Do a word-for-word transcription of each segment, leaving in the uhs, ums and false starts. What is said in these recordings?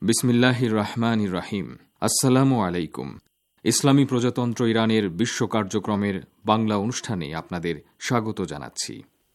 বিসমিল্লাহির রহমানির রহিম। আসসালামু আলাইকুম। ইসলামী প্রজাতন্ত্র ইরানের বিশ্ব কার্যক্রমের বাংলা অনুষ্ঠানে আপনাদের স্বাগত জানাচ্ছি।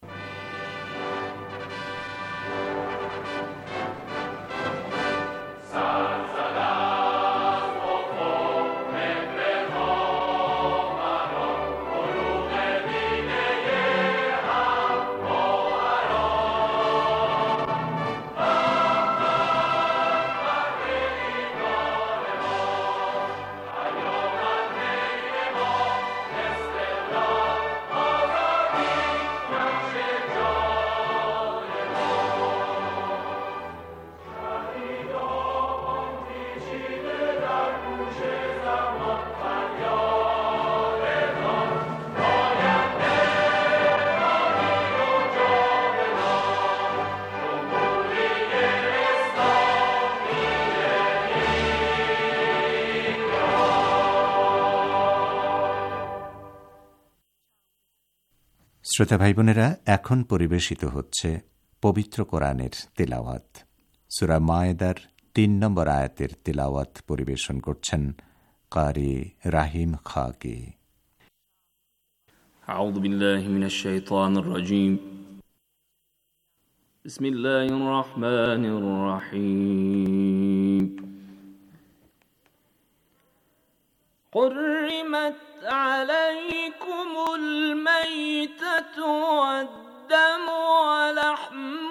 শ্রোতা ভাই বোনেরা, এখন পরিবেশিত হচ্ছে পবিত্র কোরআনের তিলাওয়াত। সূরা মায়েদার তিন নম্বর আয়াতের তিলাওয়াত পরিবেশন করছেন কারি রাহিম খাকি। আউযু বিল্লাহি মিনাশ শাইতানির রাজীম। বিসমিল্লাহির রহমানির রহিম। حرمت عليكم الميتة والدم ولحم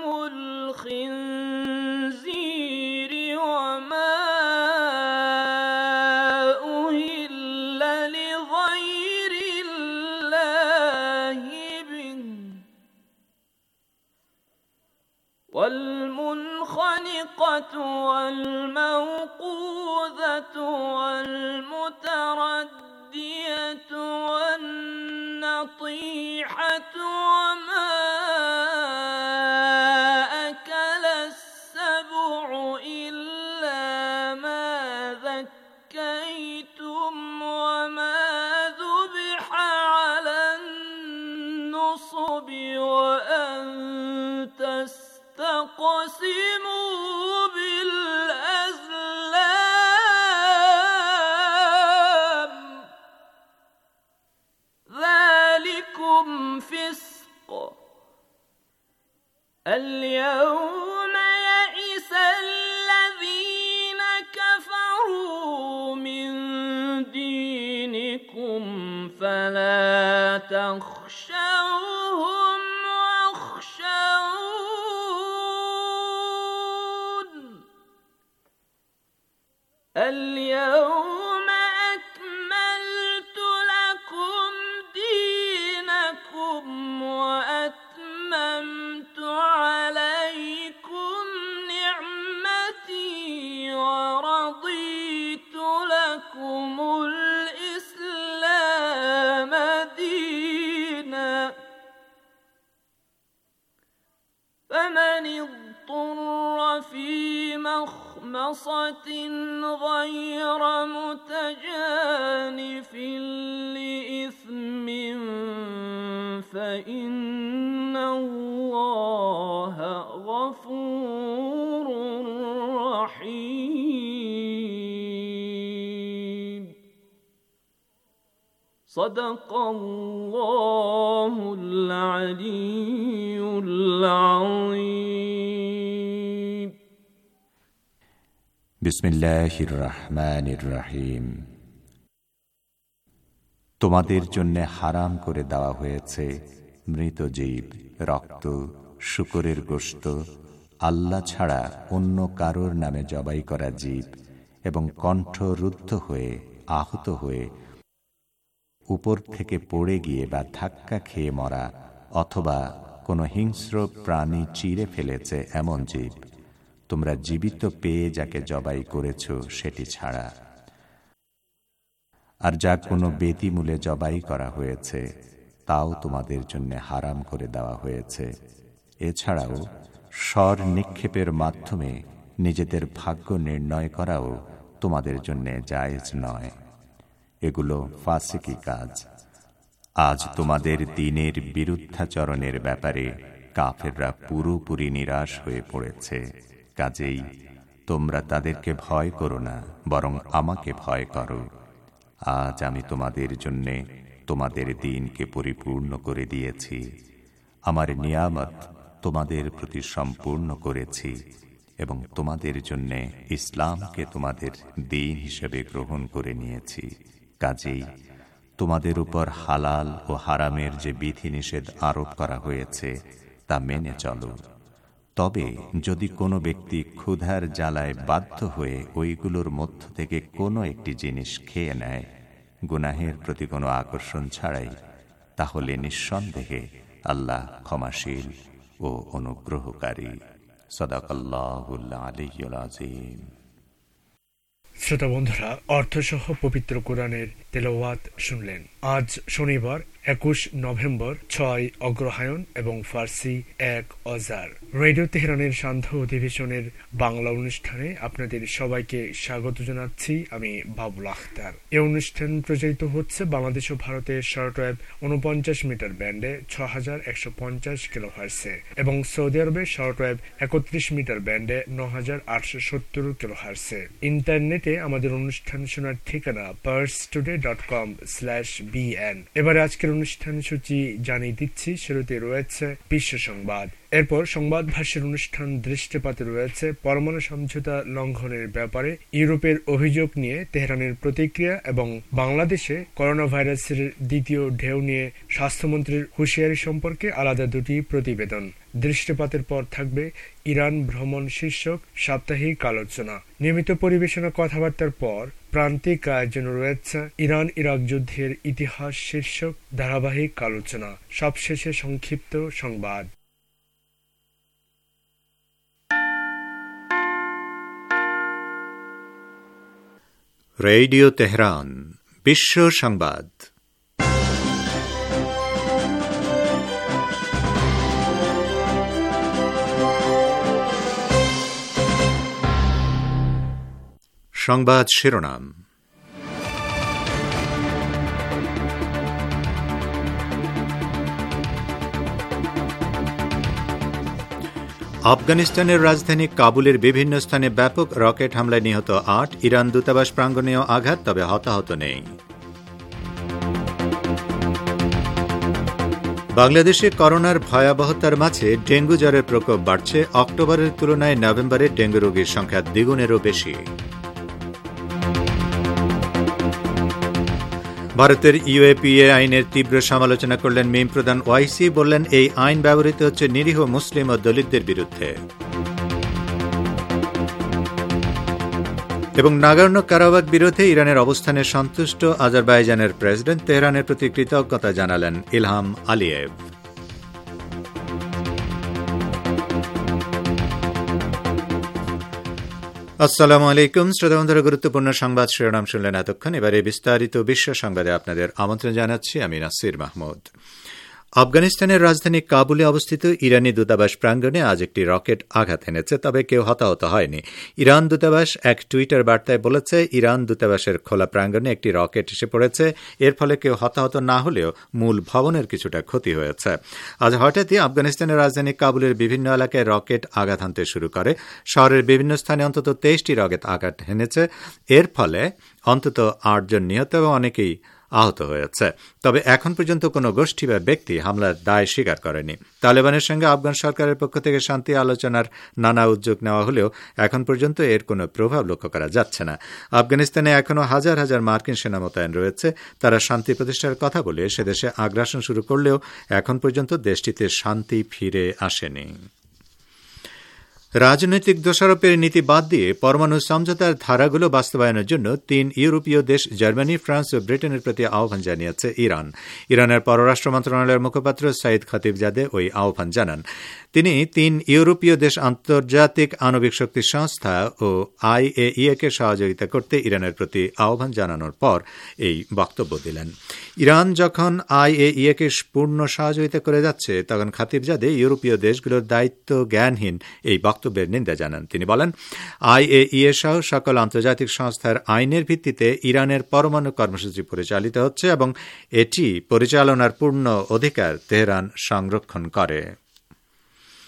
الخنزير وما أهل لغير الله به والمنخنقة والموقوذة والمتردية والنطيحة وما أكل السبع إلا ما ذكيتم وما ذبح على النصب وأن تستقسموا بالأزلام ذلكم فسق اليوم يئس الذين كفروا من دينكم فلا تخشوهم واخشون اليوم أكملت لكم دينكم وأتممت عليكم نعمتي ورضيت لكم الإسلام دينا فمن اضطر في مخمصة غير متجانف لإثم فإن الله غفور رحيم. صدق الله العلي العظيم. বিসমিল্লাহির রহমানির রহিম। তোমাদের জন্য হারাম করে দেওয়া হয়েছে মৃত জীব, রক্ত, শূকরের গোশত, আল্লাহ ছাড়া অন্য কারোর নামে জবাই করা জীব এবং কণ্ঠ রুদ্ধ হয়ে, আহত হয়ে, উপর থেকে পড়ে গিয়ে বা ধাক্কা খেয়ে মরা অথবা কোনো হিংস্র প্রাণী চিরে ফেলেছে এমন জীব, তোমরা জীবিত পেয়ে যাকে জবাই করেছ সেটি ছাড়া। আর যা কোনো বেদিমূলে জবাই করা হয়েছে তাও তোমাদের জন্য হারাম করে দেওয়া হয়েছে। এছাড়াও স্বর নিক্ষেপের মাধ্যমে নিজেদের ভাগ্য নির্ণয় করাও তোমাদের জন্য জায়েজ নয়। এগুলো ফাসিকি কাজ। আজ তোমাদের দ্বীনের বিরুদ্ধাচরণের ব্যাপারে কাফেররা পুরোপুরি নিরাশ হয়ে পড়েছে। কাজেই তোমরা তাদেরকে ভয় করো না, বরং আমাকে ভয় করো। আজ আমি তোমাদের জন্যে তোমাদের দিনকে পরিপূর্ণ করে দিয়েছি, আমার নিয়ামত তোমাদের প্রতি সম্পূর্ণ করেছি এবং তোমাদের জন্যে ইসলামকে তোমাদের দিন হিসেবে গ্রহণ করে নিয়েছি। কাজেই তোমাদের উপর হালাল ও হারামের যে বিধিনিষেধ আরোপ করা হয়েছে তা মেনে চলো। তবে যদি কোনো ব্যক্তি ক্ষুধার জ্বালায় বাধ্য হয়ে ওইগুলোর মধ্য থেকে কোনো একটি জিনিস খেয়ে নেয় গুনাহের প্রতি কোনো আকর্ষণ ছাড়াই, তাহলে নিঃসন্দেহে আল্লাহ ক্ষমাশীল ও অনুগ্রহকারী। সাদাকাল্লাহুল আলিয়্যুল আযীম। শ্রোতা বন্ধুরা, অর্থসহ পবিত্র কোরআনের তেলাওয়াত শুনলেন। আজ শনিবার একুশ নভেম্বর, ছয় অগ্রহায়ণ এবং ফার্সি এক অজার। রেডিও তেহরানের সান্ধ্য অধিবেশনের বাংলা অনুষ্ঠানে আপনাদের সবাইকে স্বাগত জানাচ্ছি। আমি বাবুল আখতার। এই অনুষ্ঠান প্রচারিত হচ্ছে বাংলাদেশ ও ভারতের শর্টওয়েভ উনপঞ্চাশ মিটার ব্যান্ডে ছ হাজার একশো পঞ্চাশ কিলোহার্টসে এবং সৌদি আরবের শর্টওয়েভ একত্রিশ মিটার ব্যান্ডে ন হাজার আটশো সত্তর কিলোহার্টসে। ইন্টারনেটে আমাদের অনুষ্ঠান শোনার ঠিকানা Pars Today dot com slash BN. এবারে আজকের অনুষ্ঠান সূচি জানিয়ে দিচ্ছি। শুরুতে রয়েছে বিশ্ব সংবাদ, এরপর সংবাদ ভাষ্যের অনুষ্ঠান দৃষ্টিপাতে রয়েছে পরমাণু সমঝোতা লঙ্ঘনের ব্যাপারে ইউরোপের অভিযোগ নিয়ে তেহরানের প্রতিক্রিয়া এবং বাংলাদেশে করোনা ভাইরাসের দ্বিতীয় ঢেউ নিয়ে স্বাস্থ্যমন্ত্রীর হুঁশিয়ারি সম্পর্কে আলাদা দুটি প্রতিবেদন। দৃষ্টিপাতের পর থাকবে ইরান ভ্রমণ শীর্ষক সাপ্তাহিক আলোচনা। নিয়মিত পরিবেশনা কথাবার্তার পর প্রান্তিক আয়োজন রয়েছে ইরান ইরাক যুদ্ধের ইতিহাস শীর্ষক ধারাবাহিক আলোচনা। সবশেষে সংক্ষিপ্ত সংবাদ। রেডিও তেহরান বিশ্ব সংবাদ। সংবাদ শিরোনাম। আফগানিস্তানের রাজধানী কাবুলের বিভিন্ন স্থানে ব্যাপক রকেট হামলায় নিহত আট, ইরান দূতাবাস প্রাঙ্গণেও আঘাত, তবে হতাহত নেই। বাংলাদেশে করোনার ভয়াবহতার মাঝে ডেঙ্গু জ্বরের প্রকোপ বাড়ছে। অক্টোবরের তুলনায় নভেম্বরে ডেঙ্গু রোগীর সংখ্যা দ্বিগুণেরও বেশি। ভারতের ইউএপিএ আইনের তীব্র সমালোচনা করলেন মিম প্রধান ওয়াইসি। বললেন, এই আইন ব্যবহৃত হচ্ছে নিরীহ মুসলিম ও দলিতদের বিরুদ্ধে। এবং নাগর্নো কারাবাখ বিরোধে ইরানের অবস্থানে সন্তুষ্ট আজারবাইজানের প্রেসিডেন্ট, তেহরানের প্রতি কৃতজ্ঞতা জানালেন ইলহাম আলিয়েভ। আসসালামু আলাইকুম শ্রোতা বন্ধুরা, গুরুত্বপূর্ণ সংবাদ শিরোনাম শুনলেন এতক্ষণ। এবারে বিস্তারিত বিশ্ব সংবাদে আপনাদের আমন্ত্রণ জানাচ্ছি। আমি নাসির মাহমুদ। আফগানিস্তানের রাজধানী কাবুলে অবস্থিত ইরানি দূতাবাস প্রাঙ্গণে আজ একটি রকেট আঘাত এনেছে, তবে কেউ হতাহত হয়নি। ইরান দূতাবাস এক টুইটার বার্তায় বলেছে, ইরান দূতাবাসের খোলা প্রাঙ্গণে একটি রকেট এসে পড়েছে, এর ফলে কেউ হতাহত না হলেও মূল ভবনের কিছুটা ক্ষতি হয়েছে। আজ হঠাৎই আফগানিস্তানের রাজধানী কাবুলের বিভিন্ন এলাকায় রকেট আঘাত হানতে শুরু করে। শহরের বিভিন্ন স্থানে অন্তত তেইশটি রকেট আঘাত হেনেছে, এর ফলে অন্তত আটজন নিহত এবং অনেকেই আহত হয়েছে। তবে এখন পর্যন্ত কোনো গোষ্ঠী বা ব্যক্তি হামলার দায় স্বীকার করেনি। তালেবানের সঙ্গে আফগান সরকারের পক্ষ থেকে শান্তি আলোচনার নানা উদ্যোগ নেওয়া হলেও এখন পর্যন্ত এর কোনো প্রভাব লক্ষ্য করা যাচ্ছে না। আফগানিস্তানে এখনও হাজার হাজার মার্কিন সেনা মোতায়েন রয়েছে। তারা শান্তি প্রতিষ্ঠার কথা বলে সেদেশে আগ্রাসন শুরু করলেও এখন পর্যন্ত দেশটিতে শান্তি ফিরে আসেনি। রাজনৈতিক দোষারোপের নীতি বাদ দিয়ে পরমাণু সমঝোতার ধারাগুলো বাস্তবায়নের জন্য তিন ইউরোপীয় দেশ জার্মানি, ফ্রান্স ও ব্রিটেনের প্রতি আহ্বান জানিয়েছে ইরান। ইরানের পররাষ্ট্র মন্ত্রণালয়ের মুখপাত্র সাইদ খাতিবজাদে ওই আহ্বান জানান। তিনি তিন ইউরোপীয় দেশ আন্তর্জাতিক আণবিক শক্তি সংস্থা ও আইএইএ কে সহযোগিতা করতে ইরানের প্রতি আহ্বান জানানোর পর এই বক্তব্য দিলেন। ইরান যখন আইএইএ কে পূর্ণ সহযোগিতা করে যাচ্ছে, তখন খাতিবজাদে ইউরোপীয় দেশগুলোর দায়িত্ব জ্ঞানহীন এই বক্তব্যের নিন্দা জানান। তিনি বলেন, আইএইএ সহ সকল আন্তর্জাতিক সংস্থার আইনের ভিত্তিতে ইরানের পরমাণু কর্মসূচি পরিচালিত হচ্ছে এবং এটি পরিচালনার পূর্ণ অধিকার তেহরান সংরক্ষণ করে।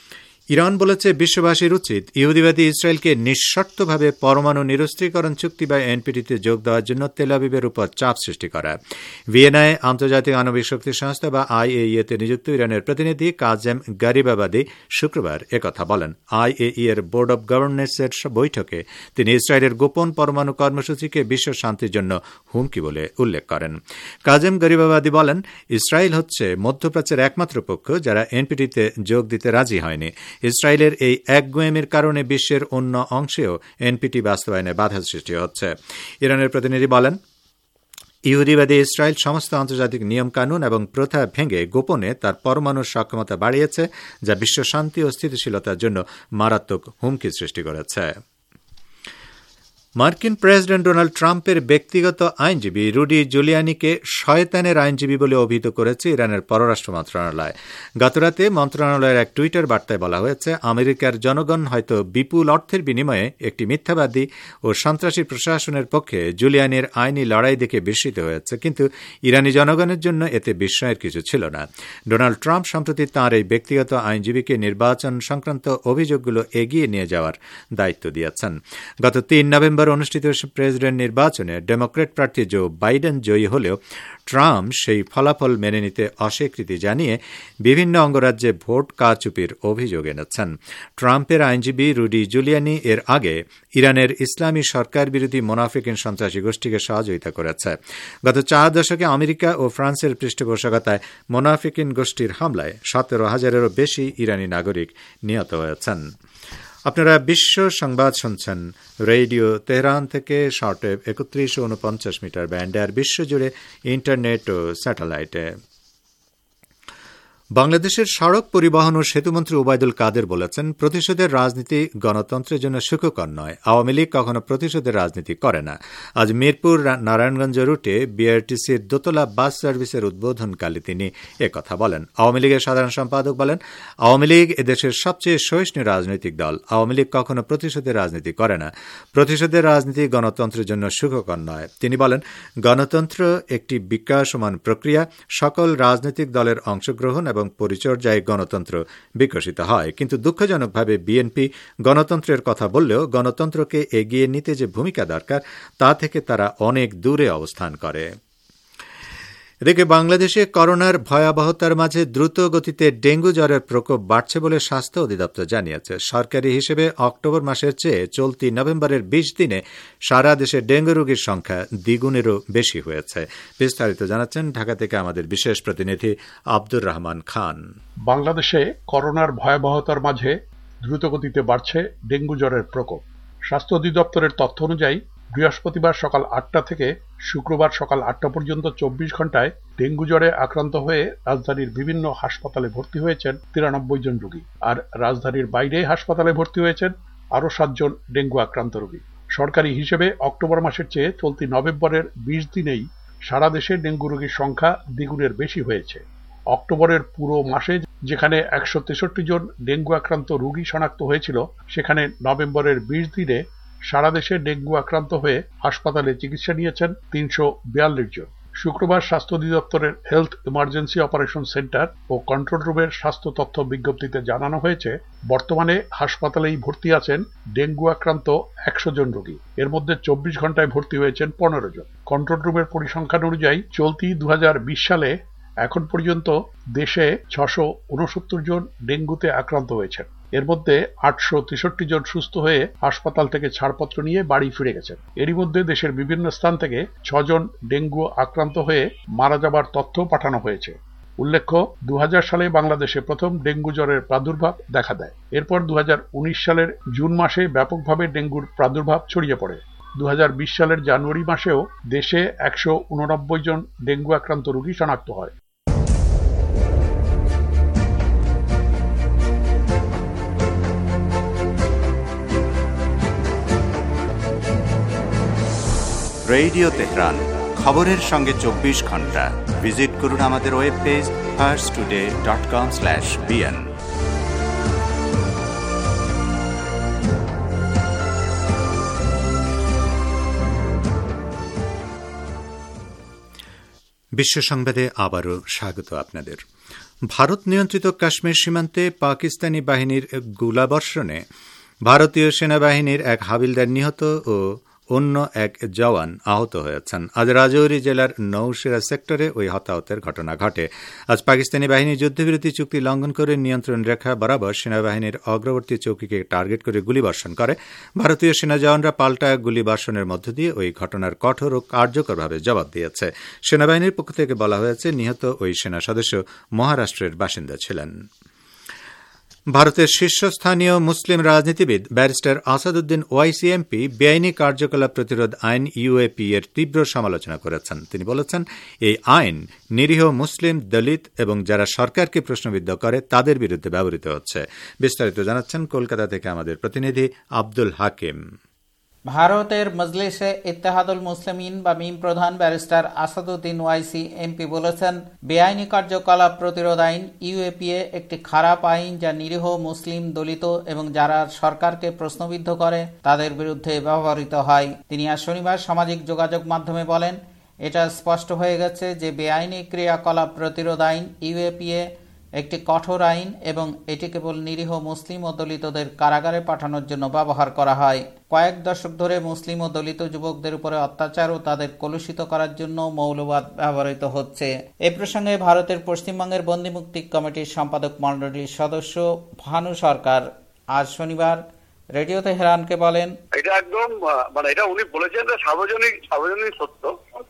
ইরান বলেছে বিশ্ববাসীর উচিত ইহুদিবাদী ইসরায়েলকে নিঃশর্তভাবে পরমাণু নিরস্ত্রীকরণ চুক্তি বা এনপিটিতে যোগ দেওয়ার জন্য তেল আবিবের উপর চাপ সৃষ্টি করা। ভিয়েনায় আন্তর্জাতিক আণবিক শক্তি সংস্থা বা আইএইএতে নিযুক্ত ইরানের প্রতিনিধি কাজেম গারিবাবাদি শুক্রবার একথা বলেন। আইএই এর বোর্ড অব গভর্নর্সের বৈঠকে তিনি ইসরায়েলের গোপন পরমাণু কর্মসূচিকে বিশ্ব শান্তির জন্য হুমকি বলে উল্লেখ করেন। কাজেম গারিবাবাদি বলেন, ইসরায়েল হচ্ছে মধ্যপ্রাচ্যের একমাত্র পক্ষ যারা এনপিটিতে যোগ দিতে রাজি হয়নি। ইসরায়েলের এই একগুঁয়েমির কারণে বিশ্বের অন্য অংশেও এনপিটি বাস্তবায়নে বাধা সৃষ্টি হচ্ছে। ইরানের প্রতিনিধি বলেন, ইহুদিবাদী ইসরায়েল সমস্ত আন্তর্জাতিক নিয়মকানুন এবং প্রথা ভেঙে গোপনে তার পরমাণু সক্ষমতা বাড়িয়েছে, যা বিশ্ব শান্তি ও স্থিতিশীলতার জন্য মারাত্মক হুমকি সৃষ্টি করেছে। মার্কিন প্রেসিডেন্ট ডোনাল্ড ট্রাম্পের ব্যক্তিগত আইনজীবী রুডি জুলিয়ানিকে শয়তানের আইনজীবী বলে অভিহিত করেছে ইরানের পররাষ্ট্র মন্ত্রণালয়। গতরাতে মন্ত্রণালয়ের এক টুইটার বার্তায় বলা হয়েছে, আমেরিকার জনগণ হয়তো বিপুল অর্থের বিনিময়ে একটি মিথ্যাবাদী ও সন্ত্রাসী প্রশাসনের পক্ষে জুলিয়ানির আইনি লড়াই দেখে বিস্মিত হয়েছে, কিন্তু ইরানি জনগণের জন্য এতে বিস্ময়ের কিছু ছিল না। ডোনাল্ড ট্রাম্প সম্প্রতি তাঁর এই ব্যক্তিগত আইনজীবীকে নির্বাচন সংক্রান্ত অভিযোগগুলো এগিয়ে নিয়ে যাওয়ার দায়িত্ব দিয়েছেন। গত তিন নভেম্বর অনুষ্ঠিত প্রেসিডেন্ট নির্বাচনে ডেমোক্র্যাট প্রার্থী জো বাইডেন জয়ী হলেও ট্রাম্প সেই ফলাফল মেনে নিতে অস্বীকৃতি জানিয়ে বিভিন্ন অঙ্গরাজ্যে ভোট কারচুপির অভিযোগ এনেছেন। ট্রাম্পের আইনজীবী রুডি জুলিয়ানি এর আগে ইরানের ইসলামী সরকার বিরোধী মোনাফিকিন সন্ত্রাসী গোষ্ঠীকে সহযোগিতা করেছে। গত চার দশকে আমেরিকা ও ফ্রান্সের পৃষ্ঠপোষকতায় মোনাফিকিন গোষ্ঠীর হামলায় সতেরো হাজারেরও বেশি ইরানি নাগরিক নিহত হয়েছেন। আপনারা বিশ্ব সংবাদ শুনছেন রেডিও তেহরান থেকে শর্টওয়েভ একত্রিশ ও উনপঞ্চাশ মিটার ব্যান্ডে আর বিশ্বজুড়ে ইন্টারনেট ও স্যাটেলাইটে। বাংলাদেশের সড়ক পরিবহন ও সেতুমন্ত্রী ওবায়দুল কাদের বলেছেন, প্রতিশোধের রাজনীতি গণতন্ত্রের জন্য সুখকর নয়। আওয়ামী লীগ কখনো প্রতিশোধের রাজনীতি করে না। আজ মিরপুর নারায়ণগঞ্জ রুটে বিআরটিসির দোতলা বাস সার্ভিসের উদ্বোধনকালে তিনি একথা বলেন। আওয়ামী লীগের সাধারণ সম্পাদক বলেন, আওয়ামী লীগ এদেশের সবচেয়ে সহিষ্ণু রাজনৈতিক দল। আওয়ামী লীগ কখনো প্রতিশোধের রাজনীতি করে না। প্রতিশোধের রাজনীতি গণতন্ত্রের জন্য সুখকর নয়। তিনি বলেন, গণতন্ত্র একটি বিকাশমান প্রক্রিয়া। সকল রাজনৈতিক দলের অংশগ্রহণ এবং পরিচর্যায় গণতন্ত্র বিকশিত হয়, কিন্তু দুঃখজনকভাবে বিএনপি গণতন্ত্রের কথা বললেও গণতন্ত্রকে এগিয়ে নিতে যে ভূমিকা দরকার তা থেকে তারা অনেক দূরে অবস্থান করে। এদিকে বাংলাদেশে করোনার ভয়াবহতার মাঝে দ্রুত গতিতে ডেঙ্গু জ্বরের প্রকোপ বাড়ছে বলে স্বাস্থ্য অধিদপ্তর জানিয়েছে। সরকারি হিসেবে অক্টোবর মাসের চেয়ে চলতি নভেম্বরের বিশ দিনে সারা দেশে ডেঙ্গু রোগীর সংখ্যা দ্বিগুণেরও বেশি হয়েছে। বিস্তারিত জানাচ্ছেন ঢাকা থেকে আমাদের বিশেষ প্রতিনিধি আব্দুর রহমান খান। বাংলাদেশে করোনার ভয়াবহতার মাঝে দ্রুত গতিতে বাড়ছে ডেঙ্গু জ্বরের প্রকোপ। স্বাস্থ্য অধিদপ্তরের তথ্য অনুযায়ী বৃহস্পতিবার সকাল আটটা থেকে শুক্রবার সকাল আটটা পর্যন্ত চব্বিশ ঘন্টায় ডেঙ্গু জ্বরে আক্রান্ত হয়ে রাজধানীর বিভিন্ন হাসপাতালে ভর্তি হয়েছেন তিরানব্বই জন রোগী। আর রাজধানীর বাইরে হাসপাতালে ভর্তি হয়েছেন আরও সাতজন ডেঙ্গু আক্রান্ত রোগী। সরকারি হিসেবে অক্টোবর মাসের চেয়ে চলতি নভেম্বরের বিশ দিনেই সারা দেশে ডেঙ্গু রোগীর সংখ্যা দ্বিগুণের বেশি হয়েছে। অক্টোবরের পুরো মাসে যেখানে একশো তেষট্টি জন ডেঙ্গু আক্রান্ত রোগী শনাক্ত হয়েছিল, সেখানে নভেম্বরের বিশ দিনে সারা দেশে ডেঙ্গু আক্রান্ত হয়ে হাসপাতালে চিকিৎসা নিয়েছেন তিনশো বিয়াল্লিশ জন। শুক্রবার স্বাস্থ্য অধিদপ্তরের হেলথ ইমার্জেন্সি অপারেশন সেন্টার ও কন্ট্রোল রুমের স্বাস্থ্য তথ্য বিজ্ঞপ্তিতে জানানো হয়েছে, বর্তমানে হাসপাতালেই ভর্তি আছেন ডেঙ্গু আক্রান্ত একশো জন রোগী। এর মধ্যে চব্বিশ ঘন্টায় ভর্তি হয়েছেন পনেরো জন। কন্ট্রোল রুমের পরিসংখ্যান অনুযায়ী চলতি দু হাজার বিশ সালে এখন পর্যন্ত দেশে ছশো উনসত্তর জন ডেঙ্গুতে আক্রান্ত হয়েছেন। এর মধ্যে আটশো তেষট্টি জন সুস্থ হয়ে হাসপাতাল থেকে ছাড়পত্র নিয়ে বাড়ি ফিরে গেছেন। এরই মধ্যে দেশের বিভিন্ন স্থান থেকে ছজন ডেঙ্গু আক্রান্ত হয়ে মারা যাবার তথ্য পাঠানো হয়েছে। উল্লেখ্য, দু হাজার সালে বাংলাদেশে প্রথম ডেঙ্গু জ্বরের প্রাদুর্ভাব দেখা দেয়। এরপর দু হাজার উনিশ সালের জুন মাসে ব্যাপকভাবে ডেঙ্গুর প্রাদুর্ভাব ছড়িয়ে পড়ে। দু হাজার বিশ সালের জানুয়ারি মাসেও দেশে একশো উননব্বই জন ডেঙ্গু আক্রান্ত রোগী শনাক্ত হয়। রেডিও তেহরান, খবরের সঙ্গে চব্বিশ ঘন্টা। ভিজিট করুন আমাদের web page Pars Today dot com slash BN. বিশ্ব সংবাদে আবারও স্বাগত আপনাদের। ভারত নিয়ন্ত্রিত কাশ্মীর সীমান্তে পাকিস্তানি বাহিনীর গোলাবর্ষণে ভারতীয় সেনাবাহিনীর এক হাবিলদার নিহত ও অন্য এক জওয়ান আহত হয়েছেন। আজ রাজৌরি জেলার নৌশেরা সেক্টরে ওই হতাহতের ঘটনা ঘটে। আজ পাকিস্তানি বাহিনী যুদ্ধবিরতি চুক্তি লঙ্ঘন করে নিয়ন্ত্রণ রেখা বরাবর সেনাবাহিনীর অগ্রবর্তী চৌকিকে টার্গেট করে গুলিবর্ষণ করে। ভারতীয় সেনা জওয়ানরা পাল্টা গুলিবর্ষণের মধ্য দিয়ে ওই ঘটনার কঠোর ও কার্যকরভাবে জবাব দিয়েছে। সেনাবাহিনীর পক্ষ থেকে বলা হয়েছে, নিহত ওই সেনা সদস্য মহারাষ্ট্রের বাসিন্দা ছিলেন। ভারতের শীর্ষস্থানীয় মুসলিম রাজনীতিবিদ ব্যারিস্টার আসাদুদ্দিন ওয়াইসি এমপি বেআইনি কার্যকলাপ প্রতিরোধ আইন ইউএপি এর তীব্র সমালোচনা করেছেন। তিনি বলেছেন, এই আইন নিরীহ মুসলিম, দলিত এবং যারা সরকারকে প্রশ্নবিদ্ধ করে তাদের বিরুদ্ধে ব্যবহৃত হচ্ছে। বিস্তারিত জানাচ্ছেন কলকাতা থেকে আমাদের প্রতিনিধি আব্দুল হাকিম। ভারতের মজলিসে ইত্তেহাদুল মুসলিমিন বা মিম প্রধান ব্যারিস্টার আসাদুদ্দিন ওয়াইসি এমপি বলেছেন, বেআইনি কার্যকলাপ প্রতিরোধ আইন ইউএপিএ একটি খারাপ আইন যা নিরীহ মুসলিম, দলিত এবং যারা সরকারকে প্রশ্নবিদ্ধ করে তাদের বিরুদ্ধে ব্যবহৃত হয়। তিনি আজ শনিবার সামাজিক যোগাযোগ মাধ্যমে বলেন, এটা স্পষ্ট হয়ে গেছে যে বেআইনি ক্রিয়াকলাপ প্রতিরোধ আইন ইউএপিএ একটি কঠোর আইন এবং এটি কেবল নিরীহ মুসলিম ও দলিতদের কারাগারে পাঠানোর জন্য ব্যবহার করা হয়। কয়েক দশক ধরে মুসলিম ও দলিত যুবকদের উপরে অত্যাচার ও তাদের কলুষিত করার জন্য মৌলবাদ ব্যবহৃত হচ্ছে। এ প্রসঙ্গে ভারতের পশ্চিমবঙ্গের বন্দিমুক্তি কমিটির সম্পাদক মণ্ডলীর সদস্য ভানু সরকার আজ শনিবার রেডিও তেহরানকে বলেন, এটা একদম মানে এটা উনি বলেছেন সার্বজনীন সার্বজনীন সত্য,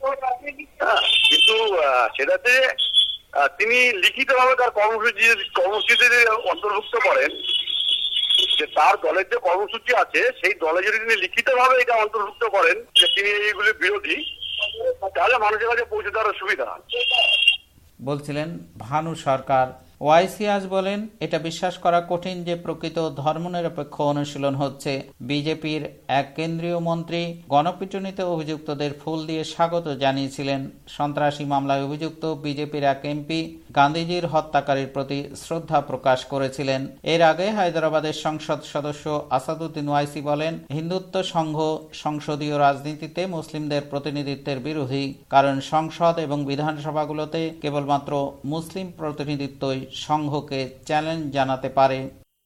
কিন্তু সেটাতে তিনি লিখিতভাবে তার কর্মসূচি কর্মসূচিতে অন্তর্ভুক্ত করেন যে তার দলের যে কর্মসূচি আছে সেই দলে যদি তিনি লিখিতভাবে এটা অন্তর্ভুক্ত করেন যে তিনি এইগুলির বিরোধী, তাহলে মানুষের কাছে পৌঁছে দেওয়ার সুবিধা বলছিলেন ভানু সরকার। ওয়াইসি আজ বলেন, এটা বিশ্বাস করা কঠিন যে প্রকৃত ধর্মনিরপেক্ষ অনুশীলন হচ্ছে। বিজেপির এক কেন্দ্রীয় মন্ত্রী গণপিটুনিতে অভিযুক্তদের ফুল দিয়ে স্বাগত জানিয়েছিলেন। সন্ত্রাসী মামলায় অভিযুক্ত বিজেপির এক এমপি গান্ধীজির হত্যাকারীর প্রতি শ্রদ্ধা প্রকাশ করেছিলেন। এর আগে হায়দ্রাবাদের সংসদ সদস্য আসাদুদ্দিন ওয়াইসি বলেন, হিন্দুত্ব সংঘ সংসদীয় রাজনীতিতে মুসলিমদের প্রতিনিধিত্বের বিরোধী, কারণ সংসদ এবং বিধানসভাগুলোতে কেবলমাত্র মুসলিম প্রতিনিধিত্বই সংঘকে চ্যালেঞ্জ জানাতে পারে।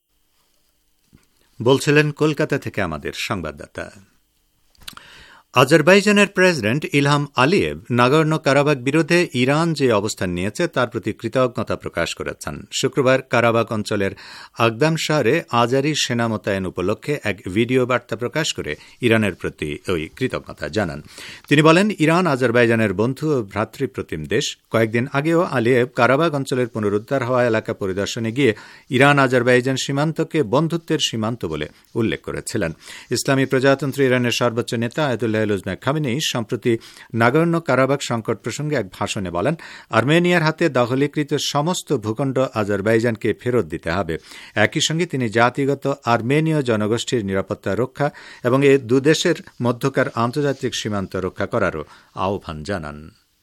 বলছিলেন কলকাতা থেকে আমাদের সংবাদদাতা। আজারবাইজানের president Ilham Aliyev Nagorno Karabakh বিরোধে ইরান যে অবস্থান নিয়েছে তার প্রতি কৃতজ্ঞতা প্রকাশ করেছেন। শুক্রবার কারাবাখ অঞ্চলের আগদাম শহরে আজারি সেনা মোতায়েন উপলক্ষে এক ভিডিও বার্তা প্রকাশ করে ইরানের প্রতি ওই কৃতজ্ঞতা জানান। তিনি বলেন, ইরান আজারবাইজানের বন্ধু ও ভ্রাতৃপ্রতিম দেশ। কয়েকদিন আগেও আলিয়েভ কারাবাখ অঞ্চলের পুনরুদ্ধার হওয়া এলাকা পরিদর্শনে গিয়ে ইরান আজারবাইজান সীমান্তকে বন্ধুত্বের সীমান্ত বলে উল্লেখ করেছিলেন। ইসলামী প্রজাতন্ত্র ইরানের সর্বোচ্চ নেতা আয়াতুল্লাহ লুজনা খামেনেই সম্প্রতি নাগর্নো কারাবাখ সংকট প্রসঙ্গে এক ভাষণে বলেন, আর্মেনিয়ার হাতে দখলীকৃত সমস্ত ভূখণ্ড আজারবাইজানকে ফেরত দিতে হবে। একই সঙ্গে তিনি জাতিগত আর্মেনীয় জনগোষ্ঠীর নিরাপত্তা রক্ষা এবং এ দুদেশের মধ্যকার আন্তর্জাতিক সীমান্ত রক্ষা করারও আহ্বান জানান।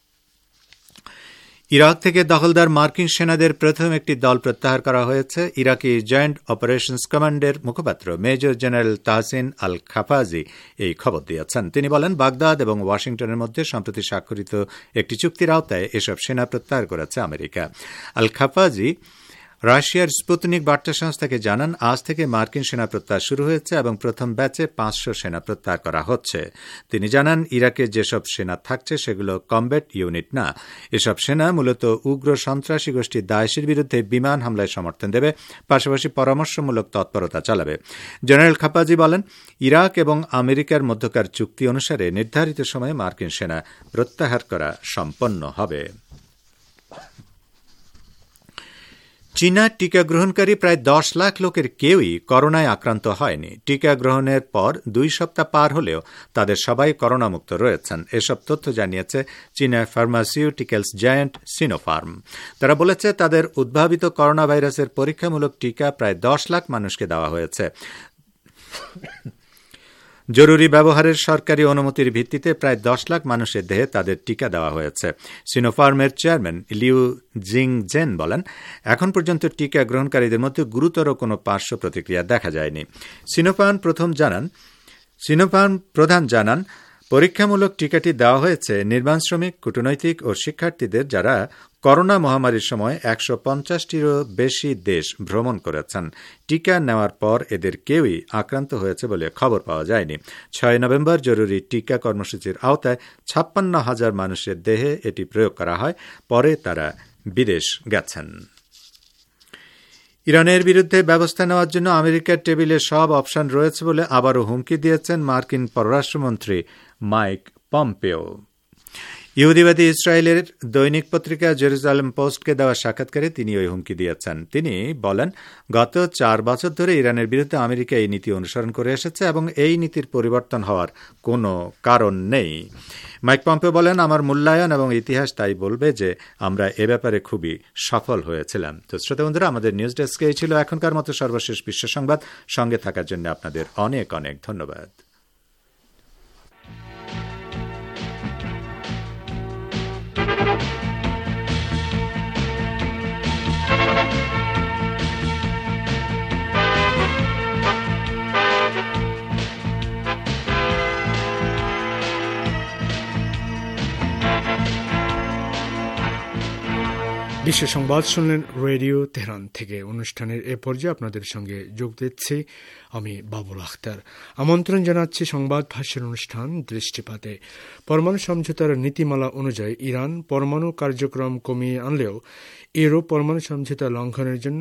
ইরাক থেকে দখলদার মার্কিন সেনাদের প্রথম একটি দল প্রত্যাহার করা হয়েছে। ইরাকি জয়েন্ট অপারেশনস কমান্ডের মুখপাত্র major general Tahsin al Khafaji এই খবর দিয়েছেন। তিনি বলেন, বাগদাদ এবং ওয়াশিংটনের মধ্যে সম্প্রতি স্বাক্ষরিত একটি চুক্তির আওতায় এসব সেনা প্রত্যাহার করেছে আমেরিকা। আল খাফাজি রাশিয়ার স্পুতনিক বার্তা সংস্থাকে জানান, আজ থেকে মার্কিন সেনা প্রত্যাহার শুরু হয়েছে এবং প্রথম ব্যাচে পাঁচশো সেনা প্রত্যাহার করা হচ্ছে। তিনি জানান, ইরাকে যেসব সেনা থাকছে সেগুলো কমব্যাট ইউনিট না। এসব সেনা মূলত উগ্র সন্ত্রাসী গোষ্ঠী দায়েশের বিরুদ্ধে বিমান হামলায় সমর্থন দেবে, পাশাপাশি পরামর্শমূলক তৎপরতা চালাবে। জেনারেল খাপাজি বলেন, ইরাক এবং আমেরিকার মধ্যকার চুক্তি অনুসারে নির্ধারিত সময়ে মার্কিন সেনা প্রত্যাহার করা সম্পন্ন হবে। চীনা টিকা গ্রহণকারী প্রায় দশ লাখ লোকের কেউই করোনায় আক্রান্ত হয়নি। টিকা গ্রহণের পর দুই সপ্তাহ পার হলেও তাদের সবাই করোনামুক্ত রয়েছেন। এসব তথ্য জানিয়েছে চীনা ফার্মাসিউটিক্যালস জায়ান্ট সিনোফার্ম। তারা বলেছে, তাদের উদ্ভাবিত করোনা ভাইরাসের পরীক্ষামূলক টিকা প্রায় দশ লাখ মানুষকে দেওয়া হয়েছে। জরুরি ব্যবহারের সরকারি অনুমতির ভিত্তিতে প্রায় দশ লাখ মানুষের দেহে তাদের টিকা দেওয়া হয়েছে। সিনোফার্মের চেয়ারম্যান লিউ জিংজেন বলেন, এখন পর্যন্ত টিকা গ্রহণকারীদের মধ্যে গুরুতর কোনো পার্শ্ব প্রতিক্রিয়া দেখা যায়নি। সিনোফার্ম প্রথম জানান সিনোফার্ম প্রধান জানান পরীক্ষামূলক টিকাটি দেওয়া হয়েছে নির্মাণ শ্রমিক, কূটনৈতিক ও শিক্ষার্থীদের যারা করোনা মহামারীর সময় একশো পঞ্চাশটিরও বেশি দেশ ভ্রমণ করেছেন। টিকা নেওয়ার পর এদের কেউই আক্রান্ত হয়েছে বলে খবর পাওয়া যায়নি। ছয় নভেম্বর জরুরি টিকা কর্মসূচির আওতায় ছাপ্পান্ন হাজার মানুষের দেহে এটি প্রয়োগ করা হয়। পরে তারা বিদেশ গেছেন। ইরানের বিরুদ্ধে ব্যবস্থা নেওয়ার জন্য আমেরিকার টেবিলে সব অপশন রয়েছে বলে আবারও হুমকি দিয়েছেন মার্কিন পররাষ্ট্রমন্ত্রী মাইক পম্পেও। ইহুদিবাদী ইসরায়েলের দৈনিক পত্রিকা জেরুজালেম পোস্টকে দেওয়া সাক্ষাৎকারে তিনি ওই হুমকি দিয়েছেন। তিনি বলেন, গত চার বছর ধরে ইরানের বিরুদ্ধে আমেরিকা এই নীতি অনুসরণ করে এসেছে এবং এই নীতির পরিবর্তন হওয়ার কোনো কারণ নেই। মাইক পম্পেও বলেন, আমার মূল্যায়ন এবং ইতিহাস তাই বলবে যে আমরা এ ব্যাপারে খুবই সফল হয়েছিলাম। তো শ্রোতা বন্ধুরা, আমাদের নিউজ ডেস্কে এই ছিল এখনকার মতো সর্বশেষ বিশ্ব সংবাদ। সঙ্গে থাকার জন্য আপনাদের অনেক অনেক ধন্যবাদ। বিশ্ব সংবাদ শুনলেন রেডিও তেহরান থেকে। অনুষ্ঠানের এ পর্যায়ে আপনাদের সঙ্গে যোগ দিচ্ছি আমি বাবুল আখতার। আমন্ত্রণ জানাচ্ছি সংবাদ ভাষ্যের অনুষ্ঠান দৃষ্টিপাতে। পরমাণু সমঝোতার নীতিমালা অনুযায়ী ইরান পরমাণু কার্যক্রম কমিয়ে আনলেও ইউরোপ পরমাণু সমঝোতা লঙ্ঘনের জন্য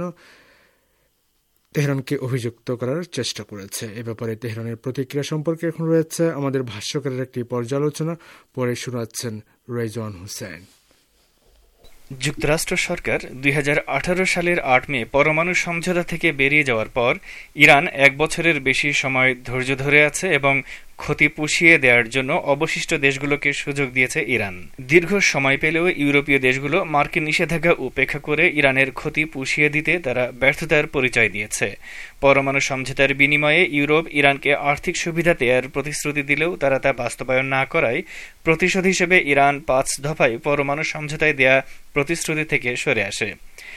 তেহরানকে অভিযুক্ত করার চেষ্টা করেছে। এ ব্যাপারে তেহরানের প্রতিক্রিয়া সম্পর্কে এখন রয়েছে আমাদের ভাষ্যকারের একটি পর্যালোচনা, পরে শোনাচ্ছেন রেজওয়ান হোসেন। যুক্তরাষ্ট্র সরকার দুই হাজার আঠারো সালের আট মে পরমাণু সমঝোতা থেকে বেরিয়ে যাওয়ার পর ইরান এক বছরের বেশি সময় ধৈর্য ধরে আছে এবং ক্ষতি পুষিয়ে দেওয়ার জন্য অবশিষ্ট দেশগুলোকে সুযোগ দিয়েছে ইরান। দীর্ঘ সময় পেলেও ইউরোপীয় দেশগুলো মার্কিন নিষেধাজ্ঞা উপেক্ষা করে ইরানের ক্ষতি পুষিয়ে দিতে তারা ব্যর্থতার পরিচয় দিয়েছে। পরমাণু সমঝোতার বিনিময়ে ইউরোপ ইরানকে আর্থিক সুবিধা দেওয়ার প্রতিশ্রুতি দিলেও তারা তা বাস্তবায়ন না করায় প্রতিশোধ হিসেবে ইরান পাঁচ দফায় পরমাণু সমঝোতায় দেয়া প্রতিশ্রুতি থেকে সরে আসে।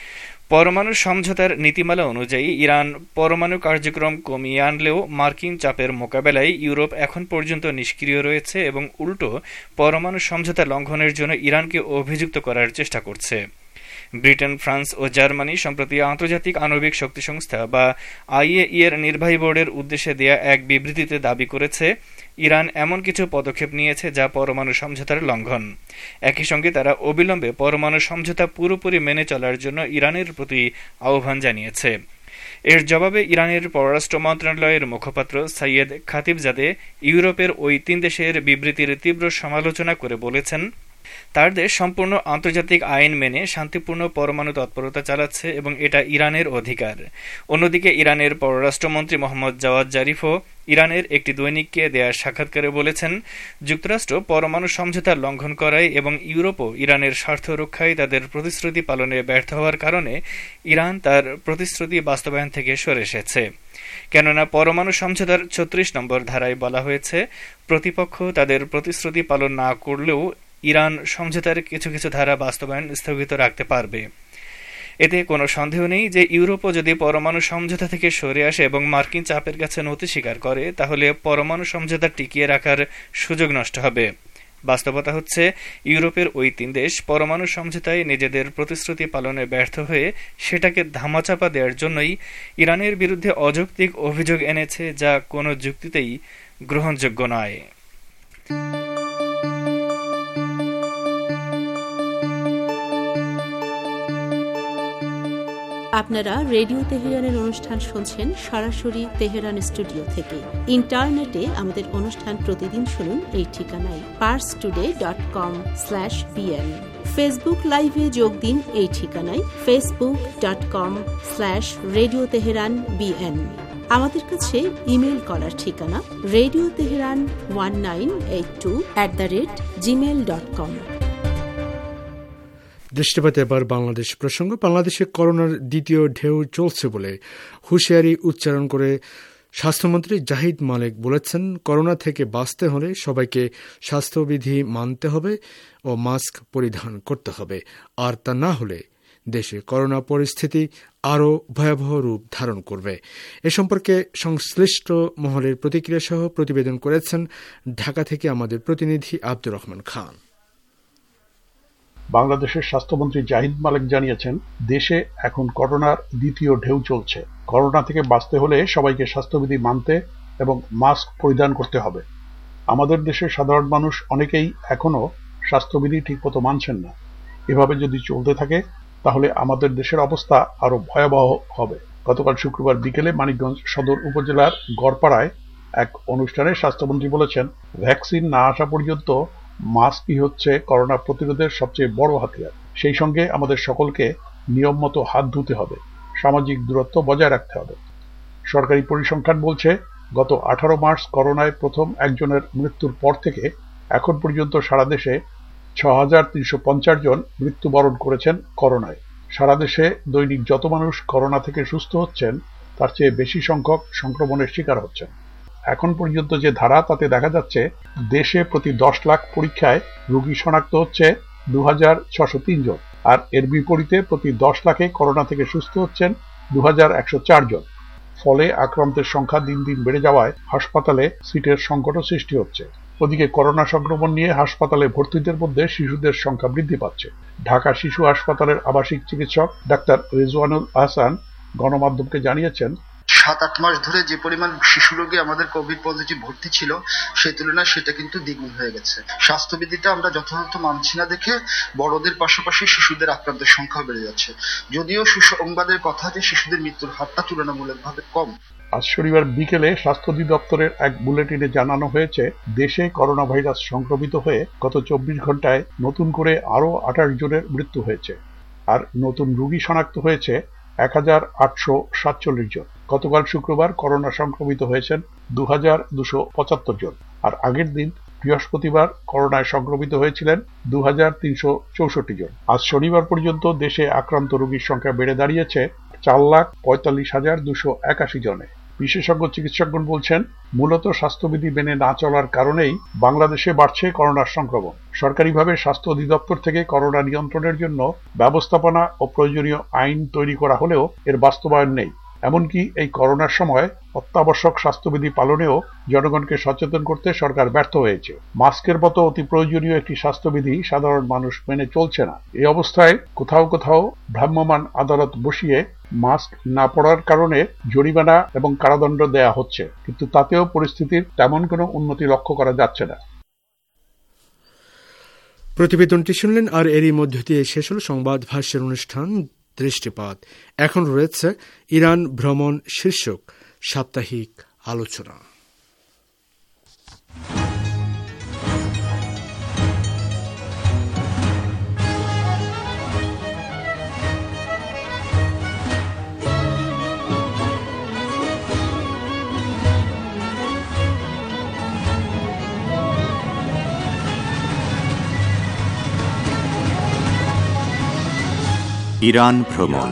পরমাণু সমঝোতার নীতিমালা অনুযায়ী ইরান পরমাণু কার্যক্রম কমিয়ে আনলেও মার্কিন চাপের মোকাবেলায় ইউরোপ এখন পর্যন্ত নিষ্ক্রিয় রয়েছে এবং উল্টো পরমাণু সমঝোতা লঙ্ঘনের জন্য ইরানকে অভিযুক্ত করার চেষ্টা করছে। ব্রিটেন, ফ্রান্স ও জার্মানি সম্প্রতি আন্তর্জাতিক আণবিক শক্তি সংস্থা বা আইএই এর নির্বাহী বোর্ডের উদ্দেশ্যে দেয়া এক বিবৃতিতে দাবি করেছে ইরান এমন কিছু পদক্ষেপ নিয়েছে যা পরমাণু সমঝোতার লঙ্ঘন। একই সঙ্গে তারা অবিলম্বে পরমাণু সমঝোতা পুরোপুরি মেনে চলার জন্য ইরানের প্রতি আহ্বান জানিয়েছে। এর জবাবে ইরানের পররাষ্ট্র মন্ত্রণালয়ের মুখপাত্র সাইয়েদ খাতিবজাদে ইউরোপের ওই তিন দেশের বিবৃতির তীব্র সমালোচনা করে বলেছেন, তার দেশ সম্পূর্ণ আন্তর্জাতিক আইন মেনে শান্তিপূর্ণ পরমাণু তৎপরতা চালাচ্ছে এবং এটা ইরানের অধিকার। অন্যদিকে ইরানের পররাষ্ট্রমন্ত্রী মোহাম্মদ জাওয়াদ জারিফও ইরানের একটি দৈনিককে দেয়া সাক্ষাৎকারে বলেছেন, যুক্তরাষ্ট্র পরমাণু সমঝোতা লঙ্ঘন করায় এবং ইউরোপও ইরানের স্বার্থ রক্ষায় তাদের প্রতিশ্রুতি পালনে ব্যর্থ হওয়ার কারণে ইরান তার প্রতিশ্রুতি বাস্তবায়ন থেকে সরে এসেছে। কেননা পরমাণু সমঝোতার ছত্রিশ নম্বর ধারায় বলা হয়েছে, প্রতিপক্ষ তাদের প্রতিশ্রুতি পালন না করলেও ইরান সমঝোতার কিছু কিছু ধারা বাস্তবায়ন স্থগিত রাখতে পারবে। এতে কোনো সন্দেহ নেই যে ইউরোপও যদি পরমাণু সমঝোতা থেকে সরে আসে এবং মার্কিন চাপের কাছে নতি স্বীকার করে, তাহলে পরমাণু সমঝোতা টিকিয়ে রাখার সুযোগ নষ্ট হবে। বাস্তবতা হচ্ছে ইউরোপের ওই তিন দেশ পরমাণু সমঝোতায় নিজেদের প্রতিশ্রুতি পালনে ব্যর্থ হয়ে সেটাকে ধামাচাপা দেওয়ার জন্যই ইরানের বিরুদ্ধে অযৌক্তিক অভিযোগ এনেছে, যা কোনো যুক্তিতেই গ্রহণযোগ্য নয়। আপনারা রেডিও তেহরানের অনুষ্ঠান শুনছেন সরাসরি তেহরান স্টুডিও থেকে। ইন্টারনেটে আমাদের অনুষ্ঠান প্রতিদিন শুনুন এই ঠিকানায় Pars Today dot com slash BN. Facebook লাইভে যোগ দিন এই ঠিকানায় Facebook dot com slash radio Tehran BN. আমাদের কাছে ইমেল করার ঠিকানা radio Tehran one nine eight two at the rate Gmail dot com. দৃষ্টিপাতে এবার বাংলাদেশ প্রসঙ্গ। বাংলাদেশে করোনার দ্বিতীয় ঢেউ চলছে বলে হুঁশিয়ারি উচ্চারণ করে স্বাস্থ্যমন্ত্রী জাহিদ মালেক বলেছেন, করোনা থেকে বাঁচতে হলে সবাইকে স্বাস্থ্যবিধি মানতে হবে ও মাস্ক পরিধান করতে হবে, আর তা না হলে দেশে করোনা পরিস্থিতি আরও ভয়াবহ রূপ ধারণ করবে। এ সম্পর্কে সংশ্লিষ্ট মহলের প্রতিক্রিয়া সহ প্রতিবেদন করেছেন ঢাকা থেকে আমাদের প্রতিনিধি আব্দুর রহমান খান। বাংলাদেশের স্বাস্থ্যমন্ত্রী জাহিদ মালেক জানিয়েছেন, দেশে এখন করোনার দ্বিতীয় ঢেউ চলছে। করোনা থেকে বাঁচতে হলে সবাইকে স্বাস্থ্যবিধি মানতে এবং মাস্ক পরিধান করতে হবে। আমাদের দেশের সাধারণ মানুষ অনেকেই এখনো স্বাস্থ্যবিধি ঠিকমতো মানছেন না। এভাবে যদি চলতে থাকে তাহলে আমাদের দেশের অবস্থা আরো ভয়াবহ হবে। গতকাল শুক্রবার বিকেলে মানিকগঞ্জ সদর উপজেলার গড়পাড়ায় এক অনুষ্ঠানে স্বাস্থ্যমন্ত্রী বলেছেন, ভ্যাকসিন না আসা পর্যন্ত মাস্কই হচ্ছে করোনা প্রতিরোধের সবচেয়ে বড় হাতিয়ার। সেই সঙ্গে আমাদের সকলকে নিয়ম মতো হাত ধুতে হবে, সামাজিক দূরত্ব বজায় রাখতে হবে। সরকারি পরিসংখ্যান বলছে, গত আঠারো মার্চ করোনায় প্রথম একজনের মৃত্যুর পর থেকে এখন পর্যন্ত সারা দেশে ছ হাজার তিনশো পঞ্চাশ জন মৃত্যুবরণ করেছেন করোনায়। সারা দেশে দৈনিক যত মানুষ করোনা থেকে সুস্থ হচ্ছেন তার চেয়ে বেশি সংখ্যক সংক্রমণের শিকার হচ্ছেন। এখন পর্যন্ত যে ধারা তাতে দেখা যাচ্ছে, দেশে প্রতি দশ লাখ পরীক্ষায় রোগী শনাক্ত হচ্ছে দু হাজার ছশো তিন জন, আর এর বিপরীতে প্রতি দশ লাখে করোনা থেকে সুস্থ হচ্ছেন দু হাজার একশো চার জন। ফলে আক্রান্তের সংখ্যা দিন দিন বেড়ে যাওয়ায় হাসপাতালে সিটের সংকটও সৃষ্টি হচ্ছে। ওদিকে করোনা সংক্রমণ নিয়ে হাসপাতালে ভর্তিদের মধ্যে শিশুদের সংখ্যা বৃদ্ধি পাচ্ছে। ঢাকা শিশু হাসপাতালের আবাসিক চিকিৎসক ডাক্তার রেজওয়ানুল আহসান গণমাধ্যমকে জানিয়েছেন, সাত আট মাস ধরে যে পরিমাণ শিশু রোগী আমাদের কোভিড পজিটিভ ভর্তি ছিল সেই তুলনায় সেটা কিন্তু দ্বিগুণ হয়ে গেছে। স্বাস্থ্যবিধিটা আমরা যথাযথ মানছি না দেখে বড়দের পাশাপাশি শিশুদের আক্রান্তের সংখ্যা বেড়ে যাচ্ছে। যদিও সুসংবাদের কথা যে শিশুদের মৃত্যুর হারটা তুলনামূলকভাবে কম। আজ শনিবার বিকেলে স্বাস্থ্য অধিদপ্তরের এক বুলেটিনে জানানো হয়েছে, দেশে করোনা ভাইরাস সংক্রমিত হয়ে গত চব্বিশ ঘন্টায় নতুন করে আরও আঠাশ জনের মৃত্যু হয়েছে, আর নতুন রোগী শনাক্ত হয়েছে এক হাজার আটশো সাতচল্লিশ জন। গতকাল শুক্রবার করোনা সংক্রমিত হয়েছেন দু হাজার দুশো পঁচাত্তর জন, আর আগের দিন বৃহস্পতিবার করোনায় সংক্রমিত হয়েছিলেন দু হাজার তিনশো চৌষট্টি জন। আজ শনিবার পর্যন্ত দেশে আক্রান্ত রোগীর সংখ্যা বেড়ে দাঁড়িয়েছে চার লাখ পঁয়তাল্লিশ হাজার দুশো একাশি জনে। বিশেষজ্ঞ চিকিৎসকগণ বলছেন, মূলত স্বাস্থ্যবিধি মেনে না চলার কারণেই বাংলাদেশে বাড়ছে করোনার সংক্রমণ। সরকারিভাবে স্বাস্থ্য অধিদপ্তর থেকে করোনা নিয়ন্ত্রণের জন্য ব্যবস্থাপনা ও প্রয়োজনীয় আইন তৈরি করা হলেও এর বাস্তবায়ন নেই। এমনকি এই করোনার সময় অত্যাবশ্যক স্বাস্থ্যবিধি পালনেও জনগণকে সচেতন করতে সরকার ব্যর্থ হয়েছে। মাস্কের মতো অতি প্রয়োজনীয় একটি স্বাস্থ্যবিধি সাধারণ মানুষ মেনে চলছে না। এই অবস্থায় কোথাও কোথাও ভ্রাম্যমাণ আদালত বসিয়ে মাস্ক না পরার কারণে জরিমানা এবং কারাদণ্ড দেয়া হচ্ছে, কিন্তু তাতেও পরিস্থিতির তেমন কোনো উন্নতি লক্ষ্য করা যাচ্ছে না। প্রতিবেদনটি শুনলেন, আর এরই মধ্য দিয়ে শেষ হল সংবাদ ভাষ্যের অনুষ্ঠান দৃষ্টিপাত। এখন রয়েছে ইরান ভ্রমণ শীর্ষক সাপ্তাহিক আলোচনা। ইরান ভ্রমণ।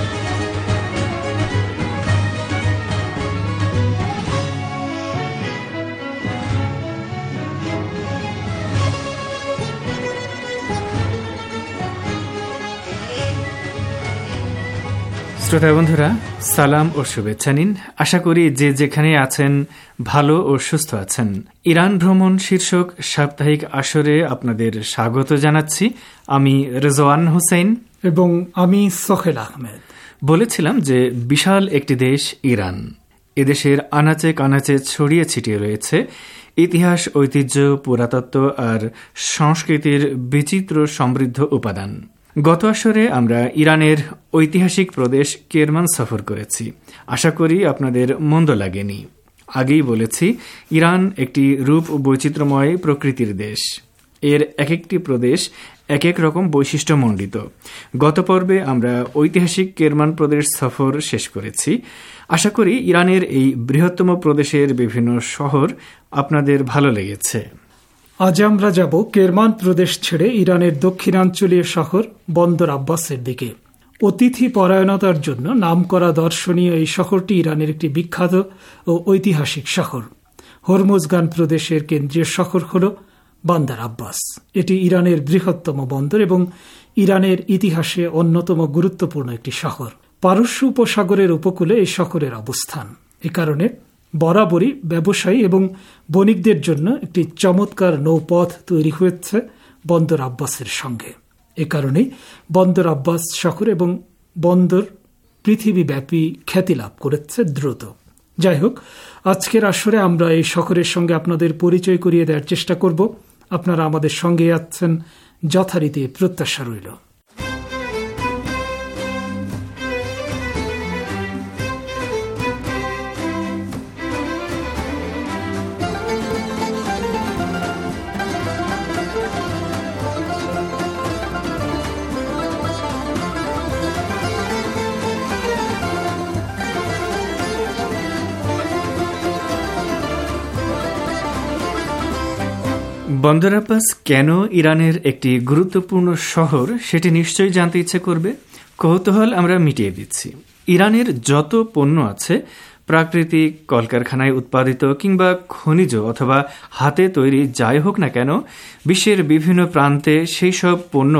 শ্রোতা বন্ধুরা, সালাম ও শুভেচ্ছা নিন। আশা করি যে যেখানে আছেন ভালো ও সুস্থ আছেন। ইরান ভ্রমণ শীর্ষক সাপ্তাহিক আসরে আপনাদের স্বাগত জানাচ্ছি। আমি রেজওয়ান হোসেন এবং আমি সোহেল আহমেদ। বলেছিলাম যে বিশাল একটি দেশ ইরান। এদেশের আনাচে কানাচে ছড়িয়ে ছিটিয়ে রয়েছে ইতিহাস, ঐতিহ্য, পুরাতত্ত্ব আর সংস্কৃতির বিচিত্র সমৃদ্ধ উপাদান। গত আসরে আমরা ইরানের ঐতিহাসিক প্রদেশ কেরমান সফর করেছি। আশা করি আপনাদের মন্দ লাগেনি। আগেই বলেছি, ইরান একটি রূপ বৈচিত্র্যময় প্রকৃতির দেশ। এর এক একটি প্রদেশ এক এক রকম বৈশিষ্ট্যমণ্ডিত। গত পর্বে আমরা ঐতিহাসিক কেরমান প্রদেশ সফর শেষ করেছি। আশা করি ইরানের এই বৃহত্তম প্রদেশের বিভিন্ন শহর আপনাদের ভালো লেগেছে। আজ আমরা যাব কেরমান প্রদেশ ছেড়ে ইরানের দক্ষিণাঞ্চলীয় শহর বন্দর আব্বাসের দিকে। অতিথি পরায়ণতার জন্য নামকরা দর্শনীয় এই শহরটি ইরানের একটি বিখ্যাত ও ঐতিহাসিক শহর। হরমুজগান প্রদেশের কেন্দ্রীয় শহর হল বন্দর আব্বাস। এটি ইরানের বৃহত্তম বন্দর এবং ইরানের ইতিহাসে অন্যতম গুরুত্বপূর্ণ একটি শহর। পারস্য উপসাগরের উপকূলে এই শহরের অবস্থান। এ কারণে বরাবরই ব্যবসায়ী এবং বণিকদের জন্য একটি চমৎকার নৌপথ তৈরি হয়েছে বন্দর আব্বাসের সঙ্গে। এ কারণেই বন্দর আব্বাস শহর এবং বন্দর পৃথিবীব্যাপী খ্যাতি লাভ করেছে দ্রুত। যাই হোক, আজকের আসরে আমরা এই শহরের সঙ্গে আপনাদের পরিচয় করিয়ে দেওয়ার চেষ্টা করব। আপনারা আমাদের সঙ্গে আছেন, যথারীতি প্রত্যাশা রইল। বন্দর আব্বাস কেন ইরানের একটি গুরুত্বপূর্ণ শহর সেটি নিশ্চয়ই জানতে ইচ্ছে করবে। কৌতূহল আমরা মিটিয়ে দিচ্ছি। ইরানের যত পণ্য আছে, প্রাকৃতিক, কলকারখানায় উৎপাদিত কিংবা খনিজ অথবা হাতে তৈরি যাই হোক না কেন, বিশ্বের বিভিন্ন প্রান্তে সেই সব পণ্য,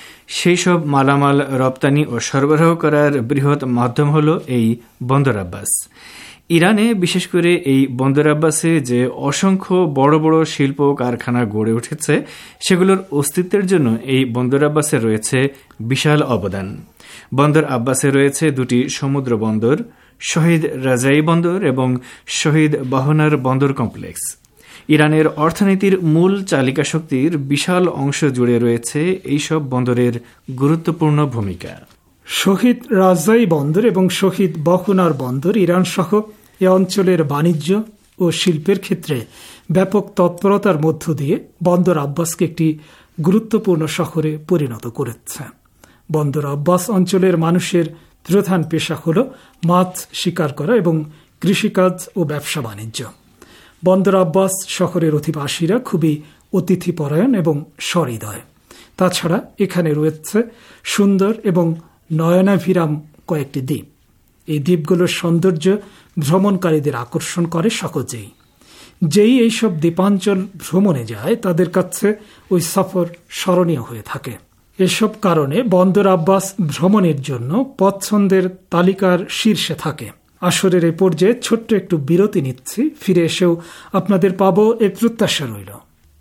সেই সব মালামাল রপ্তানি ও সরবরাহ করার বৃহৎ মাধ্যম হল এই বন্দর আব্বাস। ইরানে বিশেষ করে এই বন্দর আব্বাসে যে অসংখ্য বড় বড় শিল্প কারখানা গড়ে উঠেছে, সেগুলোর অস্তিত্বের জন্য এই বন্দর আব্বাসে রয়েছে বিশাল অবদান। বন্দর আব্বাসে রয়েছে দুটি সমুদ্র বন্দর, শহীদ রাজাই বন্দর এবং শহীদ বাহনার বন্দর কমপ্লেক্স। ইরানের অর্থনীতির মূল চালিকা শক্তির বিশাল অংশ জুড়ে রয়েছে এইসব বন্দরের গুরুত্বপূর্ণ ভূমিকা। শহীদ রাজাই বন্দর এবং শহীদ বাহনার বন্দর ইরান সহ এ অঞ্চলের বাণিজ্য ও শিল্পের ক্ষেত্রে ব্যাপক তৎপরতার মধ্য দিয়ে বন্দর আব্বাসকে একটি গুরুত্বপূর্ণ শহরে পরিণত করেছে। বন্দর আব্বাস অঞ্চলের মানুষের প্রধান পেশা হল মাছ শিকার করা এবং কৃষিকাজ ও ব্যবসা বাণিজ্য। বন্দর আব্বাস শহরের অধিবাসীরা খুবই অতিথিপরায়ণ এবং সহৃদয়। তাছাড়া এখানে রয়েছে সুন্দর এবং নয়নাভিরাম কয়েকটি দ্বীপ। এই দ্বীপগুলোর সৌন্দর্য ভ্রমণকারীদের আকর্ষণ করে সহজেই। যেই এইসব দ্বীপাঞ্চল ভ্রমণে যায়, তাদের কাছে ওই সফর স্মরণীয় হয়ে থাকে। এসব কারণে বন্দর আব্বাস ভ্রমণের জন্য পছন্দের তালিকার শীর্ষে থাকে। আসরের এই পর্যায়ে ছোট্ট একটু বিরতি নিচ্ছি। ফিরে এসেও আপনাদের পাবো এ প্রত্যাশা রইল।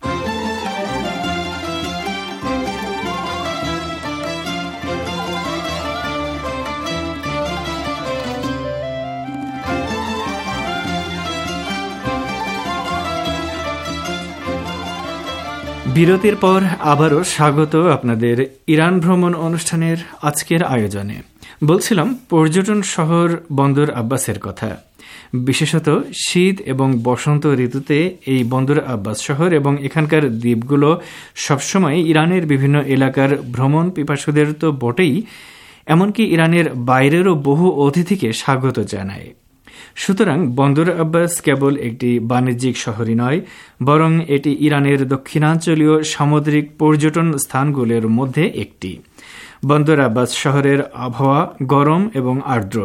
বিরতির পর আবারও স্বাগত আপনাদের ইরান ভ্রমণ অনুষ্ঠানের আজকের আয়োজনে। বলছিলাম পর্যটন শহর বন্দর আব্বাসের কথা। বিশেষত শীত এবং বসন্ত ঋতুতে এই বন্দর আব্বাস শহর এবং এখানকার দ্বীপগুলো সবসময় ইরানের বিভিন্ন এলাকার ভ্রমণ পিপাসুদের তো বটেই, এমনকি ইরানের বাইরেরও বহু অতিথিকে স্বাগত জানায়। সুতরাং বন্দর আব্বাস কেবল একটি বাণিজ্যিক শহরই নয়, বরং এটি ইরানের দক্ষিণাঞ্চলীয় সামুদ্রিক পর্যটন স্থানগুলোর মধ্যে একটি। বন্দর আব্বাস শহরের আবহাওয়া গরম এবং আর্দ্র।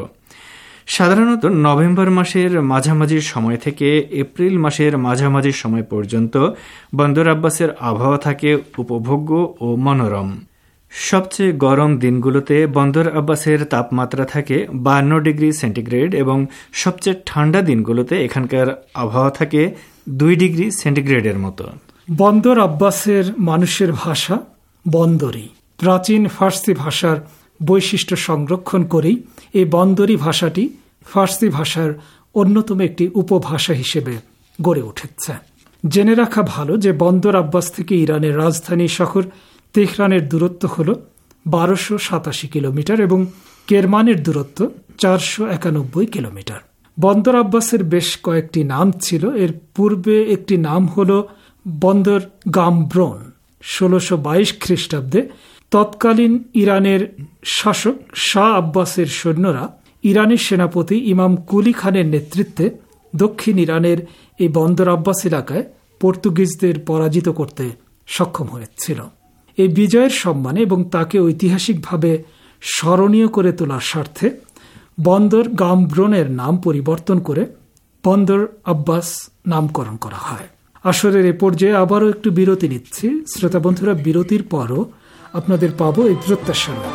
সাধারণত নভেম্বর মাসের মাঝামাঝি সময় থেকে এপ্রিল মাসের মাঝামাঝি সময় পর্যন্ত বন্দর আব্বাসের আবহাওয়া থাকে উপভোগ্য ও মনোরম। সবচেয়ে গরম দিনগুলোতে বন্দর আব্বাসের তাপমাত্রা থাকে বান্ন ডিগ্রি সেন্টিগ্রেড এবং সবচেয়ে ঠান্ডা দিনগুলোতে এখানকার আবহাওয়া থাকে দুই ডিগ্রি সেন্টিগ্রেডের মতো। বন্দর আব্বাসের মানুষের ভাষা বন্দরী। প্রাচীন ফার্সি ভাষার বৈশিষ্ট্য সংরক্ষণ করেই এই বন্দরী ভাষাটি ফার্সি ভাষার অন্যতম একটি উপভাষা হিসেবে গড়ে উঠেছে। জেনে রাখা ভালো যে বন্দর আব্বাস থেকে ইরানের রাজধানী শহর তেহরানের দূরত্ব হল বারোশো সাতাশি কিলোমিটার এবং কেরমানের দূরত্ব চারশো একানব্বই কিলোমিটার। বন্দর আব্বাসের বেশ কয়েকটি নাম ছিল। এর পূর্বে একটি নাম হল বন্দর গামব্রোন। ষোলোশো বাইশ খ্রিস্টাব্দে তৎকালীন ইরানের শাসক শাহ আব্বাসের সৈন্যরা ইরানের সেনাপতি ইমাম কুলি খানের নেতৃত্বে দক্ষিণ ইরানের এই বন্দর আব্বাস এলাকায় পর্তুগিজদের পরাজিত করতে সক্ষম হয়েছিল। এই বিজয়ের সম্মানে এবং তাকে ঐতিহাসিকভাবে স্মরণীয় করে তোলার স্বার্থে বন্দর গামব্রোনের নাম পরিবর্তন করে বন্দর আব্বাস নামকরণ করা হয়। আসরের এ পর্যায়ে আবারও একটু বিরতি নিচ্ছি। শ্রোতা বন্ধুরা, বিরতির পরও আপনাদের পাবো এই প্রত্যাশা রইল।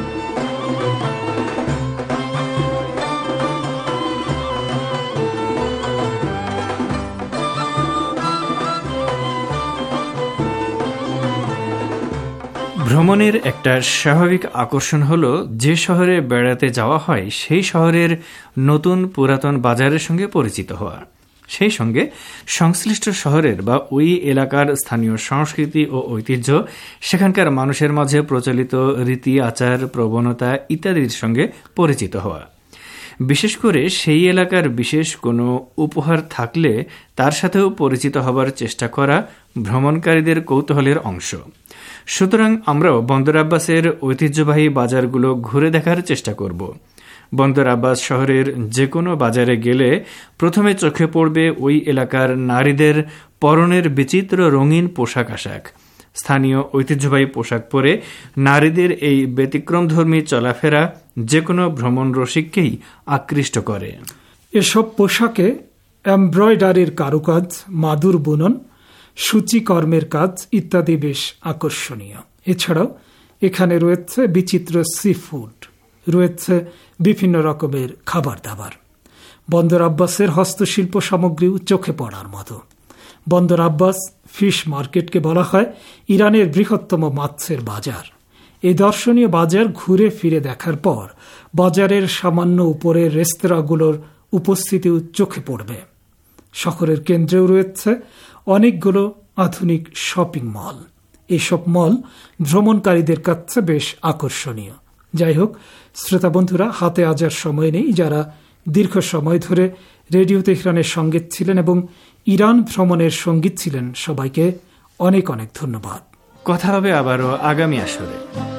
ভ্রমণের একটা স্বাভাবিক আকর্ষণ হলো যে শহরে বেড়াতে যাওয়া হয় সেই শহরের নতুন পুরাতন বাজারের সঙ্গে পরিচিত হওয়া, সেই সঙ্গে সংশ্লিষ্ট শহরের বা ওই এলাকার স্থানীয় সংস্কৃতি ও ঐতিহ্য, সেখানকার মানুষের মাঝে প্রচলিত রীতি আচার প্রবণতা ইত্যাদির সঙ্গে পরিচিত হওয়া। বিশেষ করে সেই এলাকার বিশেষ কোনো উপহার থাকলে তার সাথেও পরিচিত হবার চেষ্টা করা ভ্রমণকারীদের কৌতূহলের অংশ। সুতরাং আমরাও বন্দর আব্বাসের ঐতিহ্যবাহী বাজারগুলো ঘুরে দেখার চেষ্টা করব। বন্দর আব্বাস শহরের যে কোনো বাজারে গেলে প্রথমে চোখে পড়বে ওই এলাকার নারীদের পরনের বিচিত্র রঙিন পোশাক আশাক। স্থানীয় ঐতিহ্যবাহী পোশাক পরে নারীদের এই ব্যতিক্রমধর্মী চলাফেরা যে কোনো ভ্রমণ রসিককেই আকৃষ্ট করে। এসব পোশাকে এমব্রয়ডারির কারুকাজ, মাদুর বুনন, সূচিকর্মের কাজ ইত্যাদি বেশ আকর্ষণীয়। এছাড়াও এখানে রয়েছে বিচিত্র সি ফুড, রয়েছে বিভিন্ন রকমের খাবার দাবার। বন্দর আব্বাসের হস্তশিল্প সামগ্রীও চোখে পড়ার মতো। বন্দর আব্বাস ফিশ মার্কেটকে বলা হয় ইরানের বৃহত্তম মাছের বাজার। এই দর্শনীয় বাজার ঘুরে ফিরে দেখার পর বাজারের সামান্য উপরের রেস্তোরাঁগুলোর উপস্থিতিও চোখে পড়বে। শহরের কেন্দ্রেও রয়েছে অনেকগুলো আধুনিক শপিং মল। এইসব মল ভ্রমণকারীদের কাছে বেশ আকর্ষণীয়। যাই হোক শ্রোতা বন্ধুরা, হাতে আজ আর সময় নেই। যারা দীর্ঘ সময় ধরে রেডিও তেহরানের সঙ্গে ছিলেন এবং ইরান ভ্রমণের সঙ্গী ছিলেন, সবাইকে অনেক অনেক ধন্যবাদ। কথা হবে আবারও আগামী আসরে।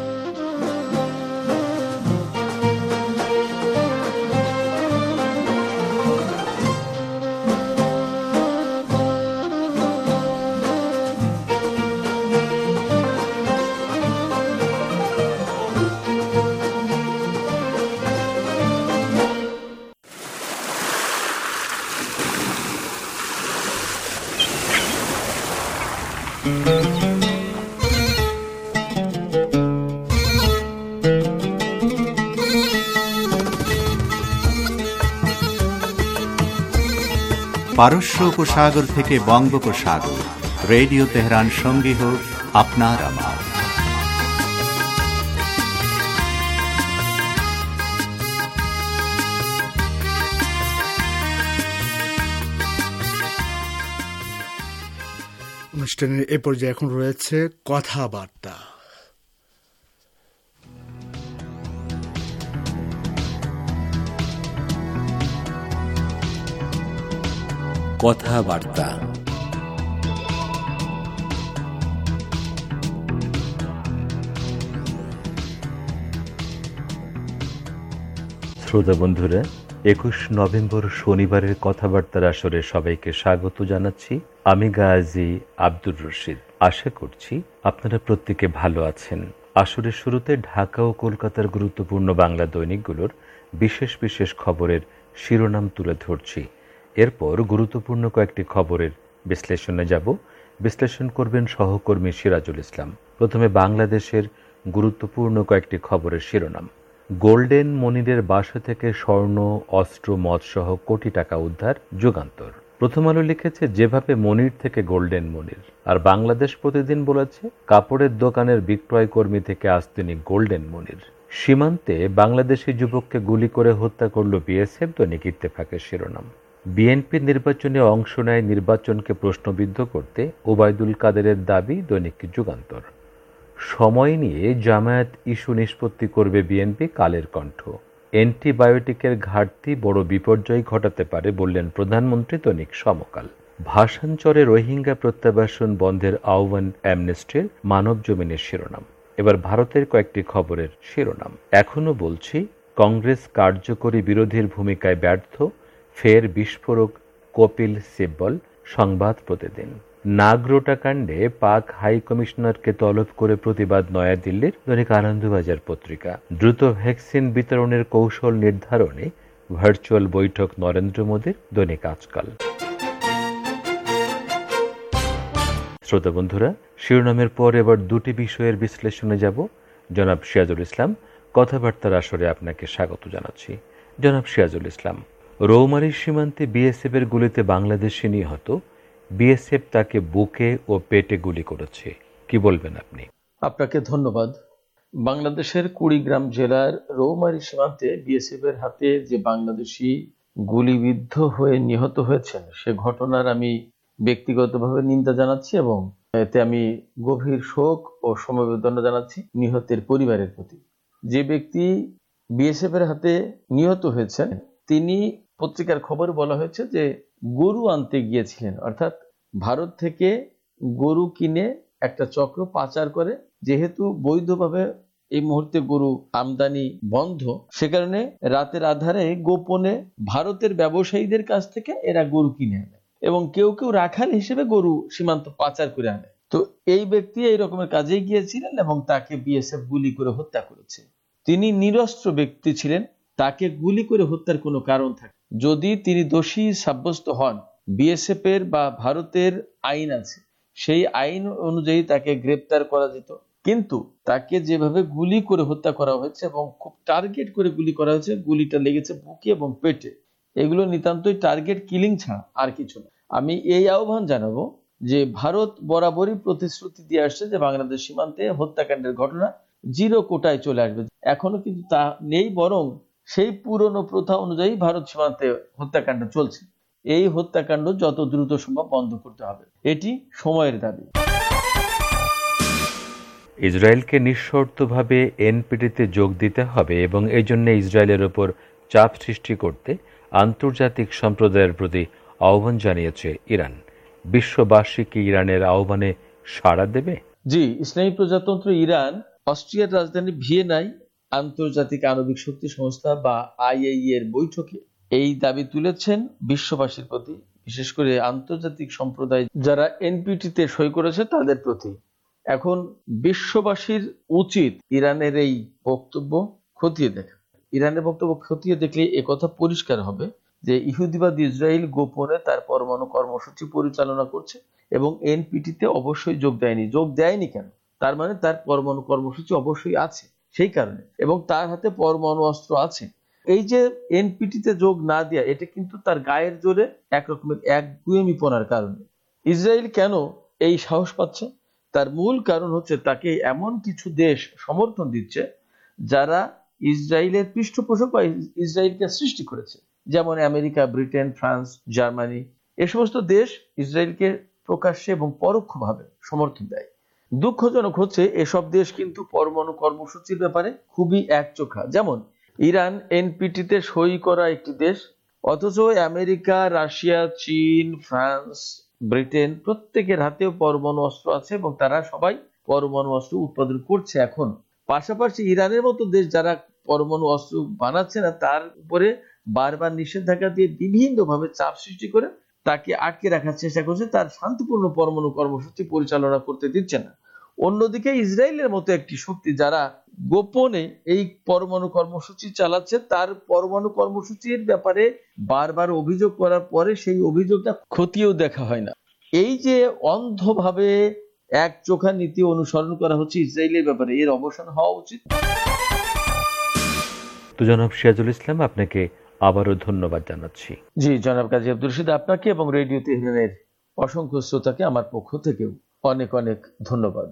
পারস্য উপসাগর থেকে বঙ্গোপসাগর, রেডিও তেহরান সঙ্গী হোক আপনার আমার। অনুষ্ঠানের এ পর্যায়ে এখন রয়েছে কথাবার্তা। কথাবার্তা শ্রোতা বন্ধুরা, একুশ নভেম্বর শনিবারের কথাবার্তার আসরে সবাইকে স্বাগত জানাচ্ছি। আমি গাজী আব্দুর রশিদ। আশা করছি আপনারা প্রত্যেকে ভালো আছেন। আসরের শুরুতে ঢাকা ও কলকাতার গুরুত্বপূর্ণ বাংলা দৈনিকগুলোর বিশেষ বিশেষ খবরের শিরোনাম তুলে ধরছি। এরপর গুরুত্বপূর্ণ কয়েকটি খবরের বিশ্লেষণে যাব। বিশ্লেষণ করবেন সহকর্মী সিরাজুল ইসলাম। প্রথমে বাংলাদেশের গুরুত্বপূর্ণ কয়েকটি খবরের শিরোনাম। গোল্ডেন মনিরের বাসা থেকে স্বর্ণ, অস্ত্র, মদসহ কোটি টাকা উদ্ধার, যুগান্তর। প্রথম আলো লিখেছে যেভাবে মনির থেকে গোল্ডেন মনির, আর বাংলাদেশ প্রতিদিন বলেছে কাপড়ের দোকানের বিক্রয় কর্মী থেকে আজ তিনি গোল্ডেন মনির। সীমান্তে বাংলাদেশি যুবককে গুলি করে হত্যা করল বিএসএফ, দৈনিক ইত্তেফাকের শিরোনাম। বিএনপি নির্বাচনে অংশ নেয় নির্বাচনকে প্রশ্নবিদ্ধ করতে ওবায়দুল কাদেরের দাবি, দৈনিক যুগান্তর। সময় নিয়ে জামায়াত ইস্যু নিষ্পত্তি করবে বিএনপি, কালের কণ্ঠ। অ্যান্টিবায়োটিকের ঘাটতি বড় বিপর্যয় ঘটাতে পারে বললেন প্রধানমন্ত্রী, দৈনিক সমকাল। ভাষাঞ্চরে রোহিঙ্গা প্রত্যাবাসন বন্ধের আহ্বান অ্যামনেস্টির, মানব জমিনের শিরোনাম। এবার ভারতের কয়েকটি খবরের শিরোনাম। এখনো বলছি, কংগ্রেস কার্যকরী বিরোধীর ভূমিকায় ব্যর্থ, ফের বিস্ফোরক কপিল সিব্বল, সংবাদ প্রতিদিন। নাগরোটা কাণ্ডে পাক হাই কমিশনারকে তলব করে প্রতিবাদ নয়াদিল্লির, দৈনিক আনন্দবাজার পত্রিকা। দ্রুত ভ্যাকসিন বিতরণের কৌশল নির্ধারণে ভার্চুয়াল বৈঠক নরেন্দ্র মোদীর, দৈনিক আজকাল। শ্রোতা বন্ধুরা, শিরোনামের পর এবার দুটি বিষয়ের বিশ্লেষণে যাব। জনাব সিরাজুল ইসলাম, কথাবার্তার আসরে আপনাকে স্বাগত জানাচ্ছি। জনাব সিরাজুল ইসলাম, রৌমারীর সীমান্তে বিএসএফ এর গুলিতে বাংলাদেশি নিহত, বিএসএফ তাকে বুকে ও পেটে গুলি করেছে, কি বলবেন আপনি? আপনাকে ধন্যবাদ। বাংলাদেশের কুড়িগ্রাম জেলার রৌমারী সীমান্তে বিএসএফ এর হাতে যে বাংলাদেশি গুলিবিদ্ধ হয়ে নিহত হয়েছেন সে ঘটনার আমি ব্যক্তিগতভাবে নিন্দা জানাচ্ছি এবং এতে আমি গভীর শোক ও সমবেদনা জানাচ্ছি নিহতের পরিবারের প্রতি। যে ব্যক্তি বিএসএফ এর হাতে নিহত হয়েছেন তিনি, পত্রিকার খবর বলা হয়েছে যে গরু আনতে গিয়েছিলেন, অর্থাৎ ভারত থেকে গরু কিনে একটা চক্র পাচার করে, যেহেতু বৈধভাবে এই মুহূর্তে গরু আমদানি বন্ধ, সে কারণে রাতের আধারে গোপনে ভারতের ব্যবসায়ীদের কাছ থেকে এরা গরু কিনে আনে এবং কেউ কেউ রাখাল হিসেবে গরু সীমান্ত পাচার করে আনে। তো এই ব্যক্তি এই রকমের কাজে গিয়েছিলেন এবং তাকে বিএসএফ গুলি করে হত্যা করেছে। তিনি নিরস্ত্র ব্যক্তি ছিলেন, তাকে গুলি করে হত্যার কোনো কারণ থাকে, যদি তিনি দোষী সাব্যস্ত হন, বিএসএফ এর বা ভারতের আইন আছে, সেই আইন অনুযায়ী তাকে গ্রেপ্তার করা যেত। কিন্তু তাকে যেভাবে গুলি করে হত্যা করা হয়েছে এবং খুব টার্গেট করে গুলি করা হয়েছে, গুলিটা লেগেছে বুকে এবং পেটে, এগুলো নিতান্তই টার্গেট কিলিং ছাড়া আর কিছু না। আমি এই আহ্বান জানাবো যে ভারত বরাবরই প্রতিশ্রুতি দিয়ে আসছে যে বাংলাদেশ সীমান্তে হত্যাকাণ্ডের ঘটনা জিরো কোটায় চলে আসবে, এখনো কিন্তু তা নেই, বরং সেই পুরনো প্রথা অনুযায়ী ভারত সীমান্তে হত্যাকাণ্ড চলছে। এই হত্যাকাণ্ড যত দ্রুত সম্ভব বন্ধ করতে হবে, এটি সময়ের দাবি। ইসরায়েলকে নিঃশর্তভাবে এনপিটিতে যোগ দিতে হবে এবং এই জন্য ইসরায়েলের উপর চাপ সৃষ্টি করতে আন্তর্জাতিক সম্প্রদায়ের প্রতি আহ্বান জানিয়েছে ইরান। বিশ্ববাসী কি ইরানের আহ্বানে সাড়া দেবে? জি, ইসলামী প্রজাতন্ত্র ইরান অস্ট্রিয়ার রাজধানী ভিয়েনায় আন্তর্জাতিক আণবিক শক্তি সংস্থা বা আইএইএ এর বৈঠকে এই দাবি তুলেছেন বিশ্ববাসীর প্রতি, বিশেষ করে আন্তর্জাতিক সম্প্রদায় যারা এনপিটিতে সই করেছে তাদের প্রতি। এখন বিশ্ববাসীর উচিত ইরানের এই বক্তব্য খতিয়ে দেখা। ইরানের বক্তব্য খতিয়ে দেখলে একথা পরিষ্কার হবে যে ইহুদিবাদ ইসরায়েল গোপনে তার পরমাণু কর্মসূচি পরিচালনা করছে এবং এনপিটিতে অবশ্যই যোগ দেয়নি। যোগ দেয়নি কেন? তার মানে তার পরমাণু কর্মসূচি অবশ্যই আছে সেই কারণে, এবং তার হাতে পরমাণু অস্ত্র আছে। এই যে এনপিটিতে যোগ না দেয়া, এটা কিন্তু তার গায়ের জোরে একরকমের একগুঁয়েমিপনার কারণে। ইসরায়েল কেন এই সাহস পাচ্ছে? তার মূল কারণ হচ্ছে তাকে এমন কিছু দেশ সমর্থন দিচ্ছে যারা ইসরায়েলের পৃষ্ঠপোষক বা ইসরায়েলকে সৃষ্টি করেছে, যেমন আমেরিকা, ব্রিটেন, ফ্রান্স, জার্মানি। এ সমস্ত দেশ ইসরায়েলকে প্রকাশ্যে এবং পরোক্ষভাবে সমর্থন দেয়। দুঃখজনক হচ্ছে এসব দেশ কিন্তু পরমাণু কর্মসূচির ব্যাপারে খুবই একচোখা। যেমন ইরান এনপিটিতে সই করা একটি দেশ, অথচ আমেরিকা, রাশিয়া, চীন, ফ্রান্স, ব্রিটেন প্রত্যেকের হাতেও পরমাণু অস্ত্র আছে এবং তারা সবাই পরমাণু অস্ত্র উৎপাদন করছে এখন। পাশাপাশি ইরানের মতো দেশ যারা পরমাণু অস্ত্র বানাচ্ছে না, তার উপরে বারবার নিষেধাজ্ঞা দিয়ে বিভিন্নভাবে চাপ সৃষ্টি করে তাকে আটকে রাখার চেষ্টা করছে, তার শান্তিপূর্ণ পরমাণু কর্মসূচি পরিচালনা করতে দিচ্ছে না। অন্যদিকে ইসরায়েলের মতো একটি শক্তি যারা গোপনে এই পরমাণু কর্মসূচি চালাচ্ছে, তার পরমাণু কর্মসূচির ব্যাপারে বারবার অভিযোগ করার পরে সেই অভিযোগটা খতিয়েও দেখা হয় না। এই যে অন্ধভাবে এক চোখা নীতি অনুসরণ করা হচ্ছে ইসরায়েলের ব্যাপারে, এর অবসান হওয়া উচিত। তো জনাব সিরাজুল ইসলাম, আপনাকে আবারও ধন্যবাদ জানাচ্ছি। জি জনাব কাজী আব্দুর রশিদ, আপনাকে এবং রেডিও তেহরানের অসংখ্য শ্রোতাকে আমার পক্ষ থেকেও অনেক অনেক ধন্যবাদ।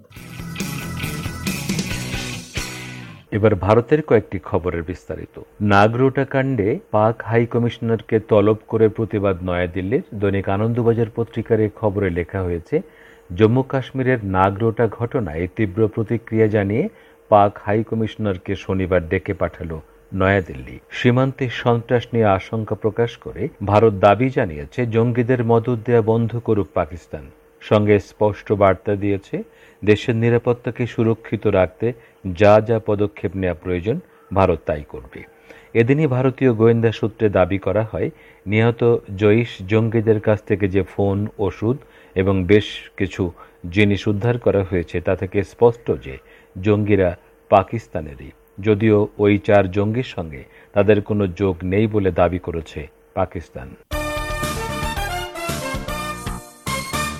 এবার ভারতের কয়েকটি খবরের বিস্তারিত। নাগরোটা কাণ্ডে পাক হাই কমিশনারকে তলব করে প্রতিবাদ নয়াদিল্লির। দৈনিক আনন্দবাজার পত্রিকার এই খবরে লেখা হয়েছে, জম্মু কাশ্মীরের নাগরোটা ঘটনায় তীব্র প্রতিক্রিয়া জানিয়ে পাক হাই কমিশনারকে শনিবার ডেকে পাঠালো নয়াদিল্লি। সীমান্তে সন্ত্রাস নিয়ে আশঙ্কা প্রকাশ করে ভারত দাবি জানিয়েছে জঙ্গিদের মদদ দেয়া বন্ধ করুক পাকিস্তান। সঙ্গে স্পষ্ট বার্তা দিয়েছে দেশের নিরাপত্তাকে সুরক্ষিত রাখতে যা যা পদক্ষেপ নেওয়া প্রয়োজন ভারত তাই করবে। এদিনই ভারতীয় গোয়েন্দা সূত্রে দাবি করা হয়, নিহত জৈশ জঙ্গিদের কাছ থেকে যে ফোন, ওষুধ এবং বেশ কিছু জিনিস উদ্ধার করা হয়েছে তা থেকে স্পষ্ট যে জঙ্গিরা পাকিস্তানেরই, যদিও ওই চার জঙ্গির সঙ্গে তাদের কোনো যোগ নেই বলে দাবি করেছে পাকিস্তান।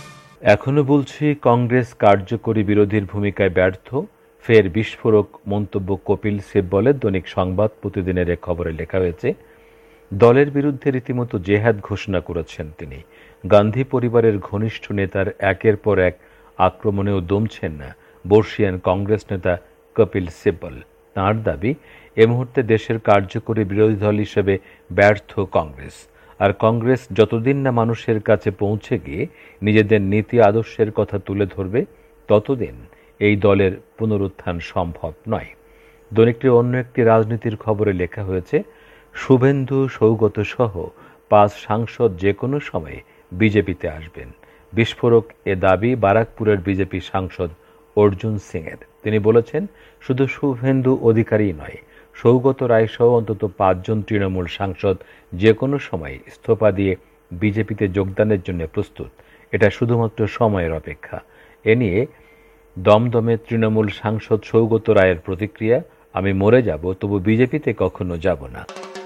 এখনো বলছি, কংগ্রেস কার্যকরী বিরোধীর ভূমিকায় ব্যর্থ। ফের বিস্ফোরক মন্তব্য কপিল সিব্বলের দৈনিক সংবাদ প্রতিদিনের এক খবরে লেখা হয়েছে, দলের বিরুদ্ধে রীতিমতো জেহাদ ঘোষণা করেছেন তিনি। গান্ধী পরিবারের ঘনিষ্ঠ নেতার একের পর এক আক্রমণেও দমছেন না বর্ষিয়ান কংগ্রেস নেতা কপিল সিব্বল। তাঁর দাবি, এ মুহূর্তে দেশের কার্যকরী বিরোধী দল হিসেবে ব্যর্থ কংগ্রেস। আর কংগ্রেস যতদিন না মানুষের কাছে পৌঁছে গিয়ে নিজেদের নীতি আদর্শের কথা তুলে ধরবে, ততদিন এই দলের পুনরুত্থান সম্ভব নয়। দৈনিকটির অন্য একটি রাজনীতির খবরে লেখা হয়েছে, শুভেন্দু, সৌগত সহ পাঁচ সাংসদ যে কোনো সময়ে বিজেপিতে আসবেন। বিস্ফোরক এ দাবি বারাকপুরের বিজেপি সাংসদ অর্জুন সিংয়ের। তিনি বলেছেন, শুধু শুভেন্দু অধিকারী নয়, সৌগত রায় সহ অন্তত পাঁচজন তৃণমূল সাংসদ যে কোনো সময় ইস্তফা দিয়ে বিজেপিতে যোগদানের জন্য প্রস্তুত। এটা শুধুমাত্র সময়ের অপেক্ষা। এ নিয়ে দমদমে তৃণমূল সাংসদ সৌগত রায়ের প্রতিক্রিয়া, আমি মরে যাব, তবু বিজেপিতে কখনো যাব না।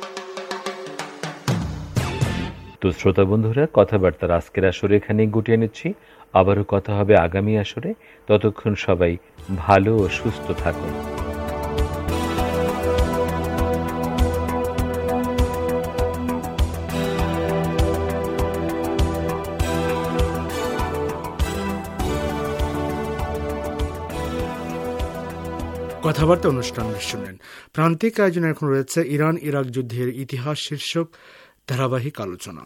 তো শ্রোতা বন্ধুরা, কথাবার্তার আজকের আসরে এখানেই গুটিয়ে নিচ্ছি। আবারও কথা হবে আগামী আসরে। ততক্ষণ সবাই ভালো ও সুস্থ থাকুন। কথাবার্তা অনুষ্ঠান শুনলেন। প্রান্তিক আয়োজনে এখন রয়েছে ইরান ইরাক যুদ্ধের ইতিহাস শীর্ষক ধারাবাহিক আলোচনা।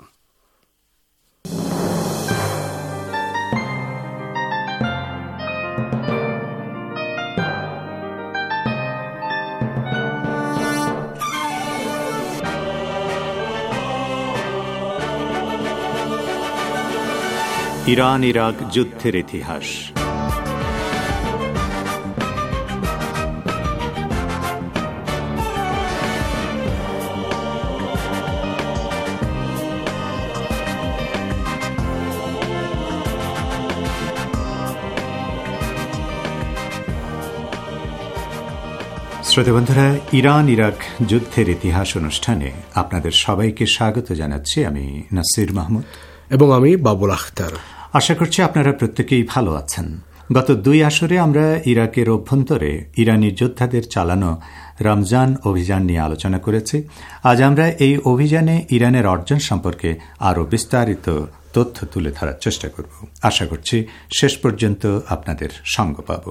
ইরান ইরাক যুদ্ধের ইতিহাস। শ্রোতাবন্ধুরা, ইরান ইরাক যুদ্ধের ইতিহাস অনুষ্ঠানে আপনাদের সবাইকে স্বাগত জানাচ্ছি। আমি নাসির মাহমুদ এবং আমি বাবুল আখতার। আশা করছি আপনারা প্রত্যেকেই ভালো আছেন। গত দুই আসরে আমরা ইরাকের অভ্যন্তরে ইরানি যোদ্ধাদের চালানো রমজান অভিযান নিয়ে আলোচনা করেছি। আজ আমরা এই অভিযানে ইরানের অর্জন সম্পর্কে আরও বিস্তারিত তথ্য তুলে ধরার চেষ্টা করব। আশা করছি শেষ পর্যন্ত আপনাদের সঙ্গ পাব।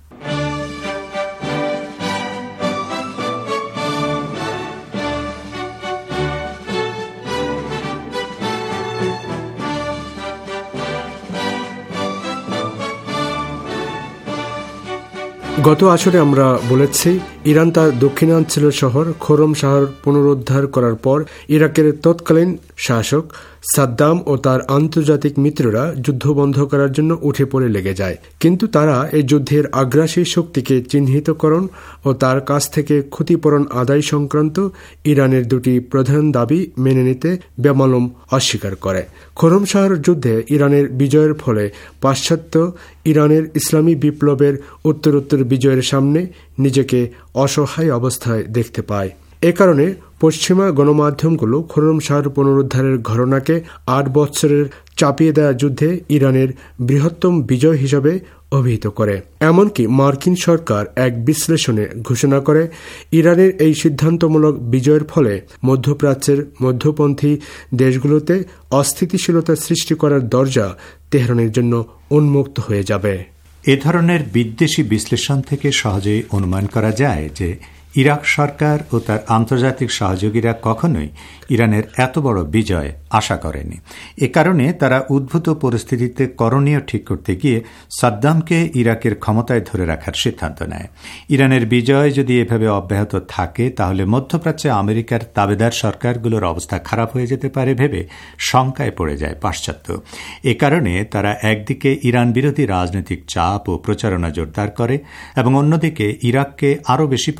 গত আসরে আমরা বলেছি, ইরান তার দক্ষিণাঞ্চলের শহর খোরম শাহর পুনরুদ্ধার করার পর ইরাকের তৎকালীন শাসক সাদ্দাম ও তার আন্তর্জাতিক মিত্ররা যুদ্ধ বন্ধ করার জন্য উঠে পড়ে লেগে যায়। কিন্তু তারা এই যুদ্ধের আগ্রাসী শক্তিকে চিহ্নিতকরণ ও তার কাছ থেকে ক্ষতিপূরণ আদায় সংক্রান্ত ইরানের দুটি প্রধান দাবি মেনে নিতে বেমালুম অস্বীকার করে। খোরম শাহর যুদ্ধে ইরানের বিজয়ের ফলে পাশ্চাত্য ইরানের ইসলামী বিপ্লবের উত্তরোত্তর বিজয়ের সামনে নিজেকে অসহায় অবস্থায় দেখতে পায়। এ কারণে পশ্চিমা গণমাধ্যমগুলো খোরম শাহর পুনরুদ্ধারের ঘটনাকে আট বছরের চাপিয়ে দেওয়া যুদ্ধে ইরানের বৃহত্তম বিজয় হিসাবে অভিহিত করে। এমনকি মার্কিন সরকার এক বিশ্লেষণে ঘোষণা করে, ইরানের এই সিদ্ধান্তমূলক বিজয়ের ফলে মধ্যপ্রাচ্যের মধ্যপন্থী দেশগুলোতে অস্থিতিশীলতা সৃষ্টি করার দরজা তেহরানের জন্য উন্মুক্ত হয়ে যাবে। এ ধরনের বিদ্বেষী বিশ্লেষণ থেকে সহজেই অনুমান করা যায় যে ইরাক সরকার ও তার আন্তর্জাতিক সহযোগীরা কখনোই ইরানের এত বড় বিজয় আশা করেনি। এ কারণে তারা উদ্ভূত পরিস্থিতিতে করণীয় ঠিক করতে গিয়ে সাদ্দামকে ইরাকের ক্ষমতায় ধরে রাখার সিদ্ধান্ত নেয়। ইরানের বিজয় যদি এভাবে অব্যাহত থাকে, তাহলে মধ্যপ্রাচ্যে আমেরিকার তাবেদার সরকারগুলোর অবস্থা খারাপ হয়ে যেতে পারে ভেবে শঙ্কায় পড়ে যায় পাশ্চাত্য। এ কারণে তারা একদিকে ইরান বিরোধী রাজনৈতিক চাপ ও প্রচারণা জোরদার করে এবং অন্যদিকে ইরাককে আরও বেশি পরিমাণে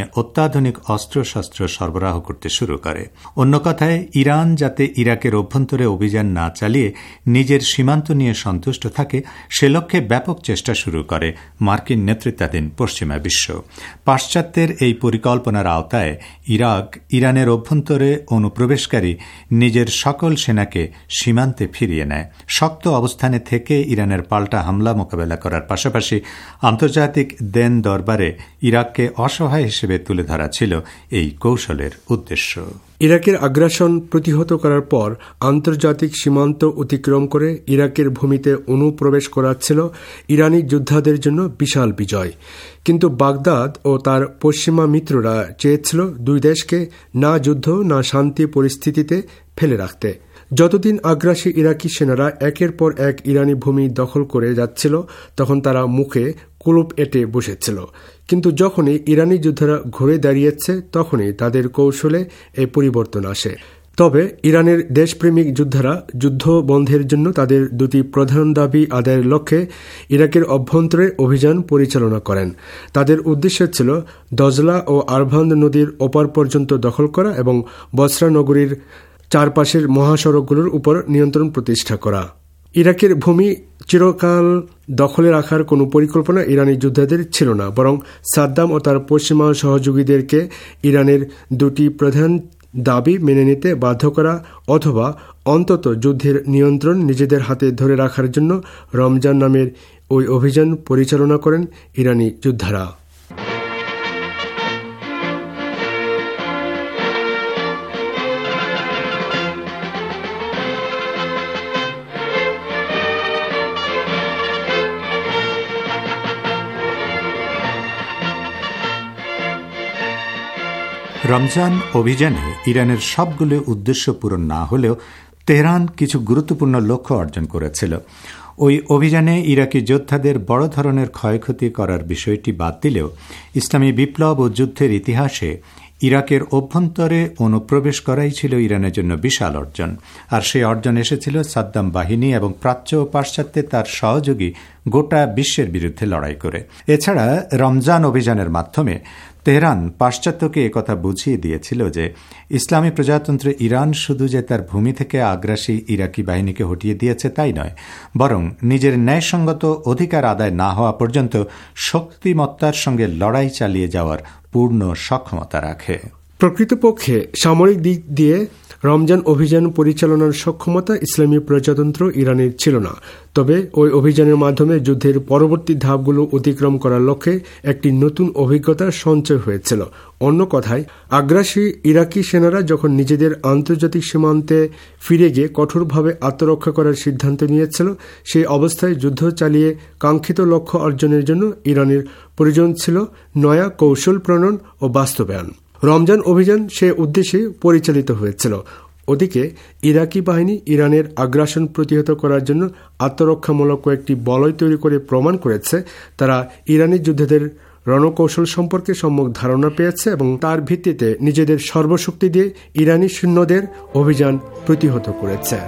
অত্যাধুনিক অস্ত্রশস্ত্র সরবরাহ করতে শুরু করে। অন্য কথায়, ইরান যাতে ইরাকের অভ্যন্তরে অভিযান না চালিয়ে নিজের সীমান্ত নিয়ে সন্তুষ্ট থাকে সে লক্ষ্যে ব্যাপক চেষ্টা শুরু করে মার্কিন নেতৃত্বাধীন পশ্চিমা বিশ্ব। পাশ্চাত্যের এই পরিকল্পনার আওতায় ইরাক ইরানের অভ্যন্তরে অনুপ্রবেশকারী নিজের সকল সেনাকে সীমান্তে ফিরিয়ে নেয়। শক্ত অবস্থানে থেকে ইরানের পাল্টা হামলা মোকাবেলা করার পাশাপাশি আন্তর্জাতিক দেন দরবারে ইরাককে অসহায় হিসেবে তুলে ধরা ছিল এই কৌশলের উদ্দেশ্য। ইরাকের আগ্রাসন প্রতিহত করার পর আন্তর্জাতিক সীমান্ত অতিক্রম করে ইরাকের ভূমিতে অনুপ্রবেশ করা ছিল ইরানি যোদ্ধাদের জন্য বিশাল বিজয়। কিন্তু বাগদাদ ও তার পশ্চিমা মিত্ররা চেয়েছিল দুই দেশকে না যুদ্ধ না শান্তি পরিস্থিতিতে ফেলে রাখতে। যতদিন আগ্রাসী ইরাকি সেনারা একের পর এক ইরানি ভূমি দখল করে যাচ্ছিল তখন তারা মুখে কুলুপ এঁটে বসেছিল। কিন্তু যখনই ইরানি যোদ্ধারা ঘুরে দাঁড়িয়েছে তখনই তাদের কৌশলে এই পরিবর্তন আসে। তবে ইরানের দেশপ্রেমিক যোদ্ধারা যুদ্ধ বন্ধের জন্য তাদের দুটি প্রধান দাবি আদায়ের লক্ষ্যে ইরাকের অভ্যন্তরে অভিযান পরিচালনা করেন। তাদের উদ্দেশ্য ছিল দজলা ও আরভান্দ নদীর ওপার পর্যন্ত দখল করা এবং বসরা নগরীর চারপাশের মহাসড়কগুলোর উপর নিয়ন্ত্রণ প্রতিষ্ঠা করা। ইরাকের ভূমি চিরকাল দখলে রাখার কোনো পরিকল্পনা ইরানি যোদ্ধাদের ছিল না, বরং সাদ্দাম ও তার পশ্চিমা সহযোগীদেরকে ইরানের দুটি প্রধান দাবি মেনে নিতে বাধ্য করা অথবা অন্তত যুদ্ধের নিয়ন্ত্রণ নিজেদের হাতে ধরে রাখার জন্য রমজান নামের ওই অভিযান পরিচালনা করেন ইরানি যোদ্ধারা। রমজান অভিযানে ইরানের সবগুলো উদ্দেশ্য পূরণ না হলেও তেহরান কিছু গুরুত্বপূর্ণ লক্ষ্য অর্জন করেছিল। ওই অভিযানে ইরাকি যোদ্ধাদের বড় ধরনের ক্ষয়ক্ষতি করার বিষয়টি বাদ দিলেও ইসলামী বিপ্লব ও যুদ্ধের ইতিহাসে ইরাকের অভ্যন্তরে অনুপ্রবেশ করাই ছিল ইরানের জন্য বিশাল অর্জন। আর সেই অর্জন এসেছিল সাদ্দাম বাহিনী এবং প্রাচ্য ও পাশ্চাত্যে তার সহযোগী গোটা বিশ্বের বিরুদ্ধে লড়াই করে। এছাড়া রমজান অভিযানের মাধ্যমে তেহরান পাশ্চাত্যকে একথা বুঝিয়ে দিয়েছিল যে ইসলামী প্রজাতন্ত্র ইরান শুধু যে তার ভূমি থেকে আগ্রাসী ইরাকি বাহিনীকে হটিয়ে দিয়েছে তাই নয়, বরং নিজের ন্যায়সঙ্গত অধিকার আদায় না হওয়া পর্যন্ত শক্তিমত্তার সঙ্গে লড়াই চালিয়ে যাওয়ার পূর্ণ সক্ষমতা রাখে। প্রকৃতপক্ষে সামরিক দিক দিয়ে রমজান অভিযান পরিচালনার সক্ষমতা ইসলামী প্রজাতন্ত্র ইরানের ছিল না। তবে ওই অভিযানের মাধ্যমে যুদ্ধের পরবর্তী ধাপগুলো অতিক্রম করার লক্ষ্যে একটি নতুন অভিজ্ঞতার সঞ্চয় হয়েছিল। অন্য কথায়, আগ্রাসী ইরাকি সেনারা যখন নিজেদের আন্তর্জাতিক সীমান্তে ফিরে গিয়ে কঠোরভাবে আত্মরক্ষা করার সিদ্ধান্ত নিয়েছিল, সেই অবস্থায় যুদ্ধ চালিয়ে কাঙ্ক্ষিত লক্ষ্য অর্জনের জন্য ইরানের প্রয়োজন ছিল নয়া কৌশল প্রণয়ন ও বাস্তবায়ন। রমজান অভিযান সে উদ্দেশ্যে পরিচালিত হয়েছিল। ওদিকে ইরাকি বাহিনী ইরানের আগ্রাসন প্রতিহত করার জন্য আত্মরক্ষামূলক কয়েকটি বলয় তৈরি করে প্রমাণ করেছে তারা ইরানি যোদ্ধাদের রণকৌশল সম্পর্কে সম্যক ধারণা পেয়েছে এবং তার ভিত্তিতে নিজেদের সর্বশক্তি দিয়ে ইরানি সৈন্যদের অভিযান প্রতিহত করেছে।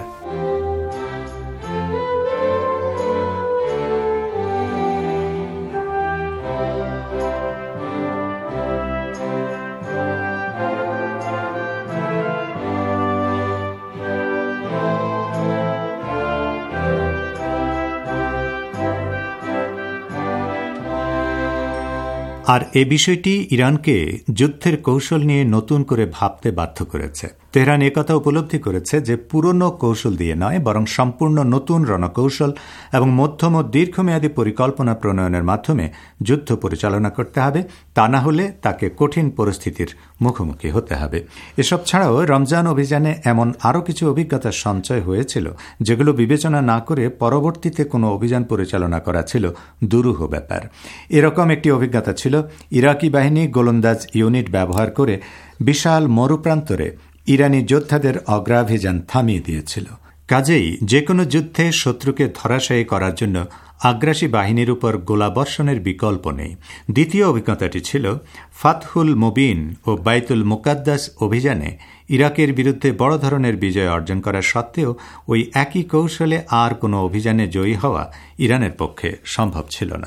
আর এ বিষয়টি ইরানকে যুদ্ধের কৌশল নিয়ে নতুন করে ভাবতে বাধ্য করেছে। তেহরান একথা উপলব্ধি করেছে যে পুরনো কৌশল দিয়ে নয়, বরং সম্পূর্ণ নতুন রণকৌশল এবং মধ্যম ও দীর্ঘমেয়াদী পরিকল্পনা প্রণয়নের মাধ্যমে যুদ্ধ পরিচালনা করতে হবে। তা না হলে তাকে কঠিন পরিস্থিতির মুখোমুখি হতে হবে। এসব ছাড়াও রমজান অভিযানে এমন আরও কিছু অভিজ্ঞতার সঞ্চয় হয়েছিল যেগুলো বিবেচনা না করে পরবর্তীতে কোনো অভিযান পরিচালনা করা ছিল দুরূহ ব্যাপার। এরকম একটি অভিজ্ঞতা ছিল ইরাকি বাহিনী গোলন্দাজ ইউনিট ব্যবহার করে বিশাল মরুপ্রান্তরে ইরানি যোদ্ধাদের অগ্রাভিযান থামিয়ে দিয়েছিল। কাজেই যে কোনো যুদ্ধে শত্রুকে ধরাশায়ী করার জন্য আগ্রাসী বাহিনীর উপর গোলাবর্ষণের বিকল্প নেই। দ্বিতীয় অভিজ্ঞতাটি ছিল ফাতহুল মুবিন ও বাইতুল মুকাদ্দাস অভিযানে ইরাকের বিরুদ্ধে বড় ধরনের বিজয় অর্জন করা সত্ত্বেও ওই একই কৌশলে আর কোনো অভিযানে জয়ী হওয়া ইরানের পক্ষে সম্ভব ছিল না।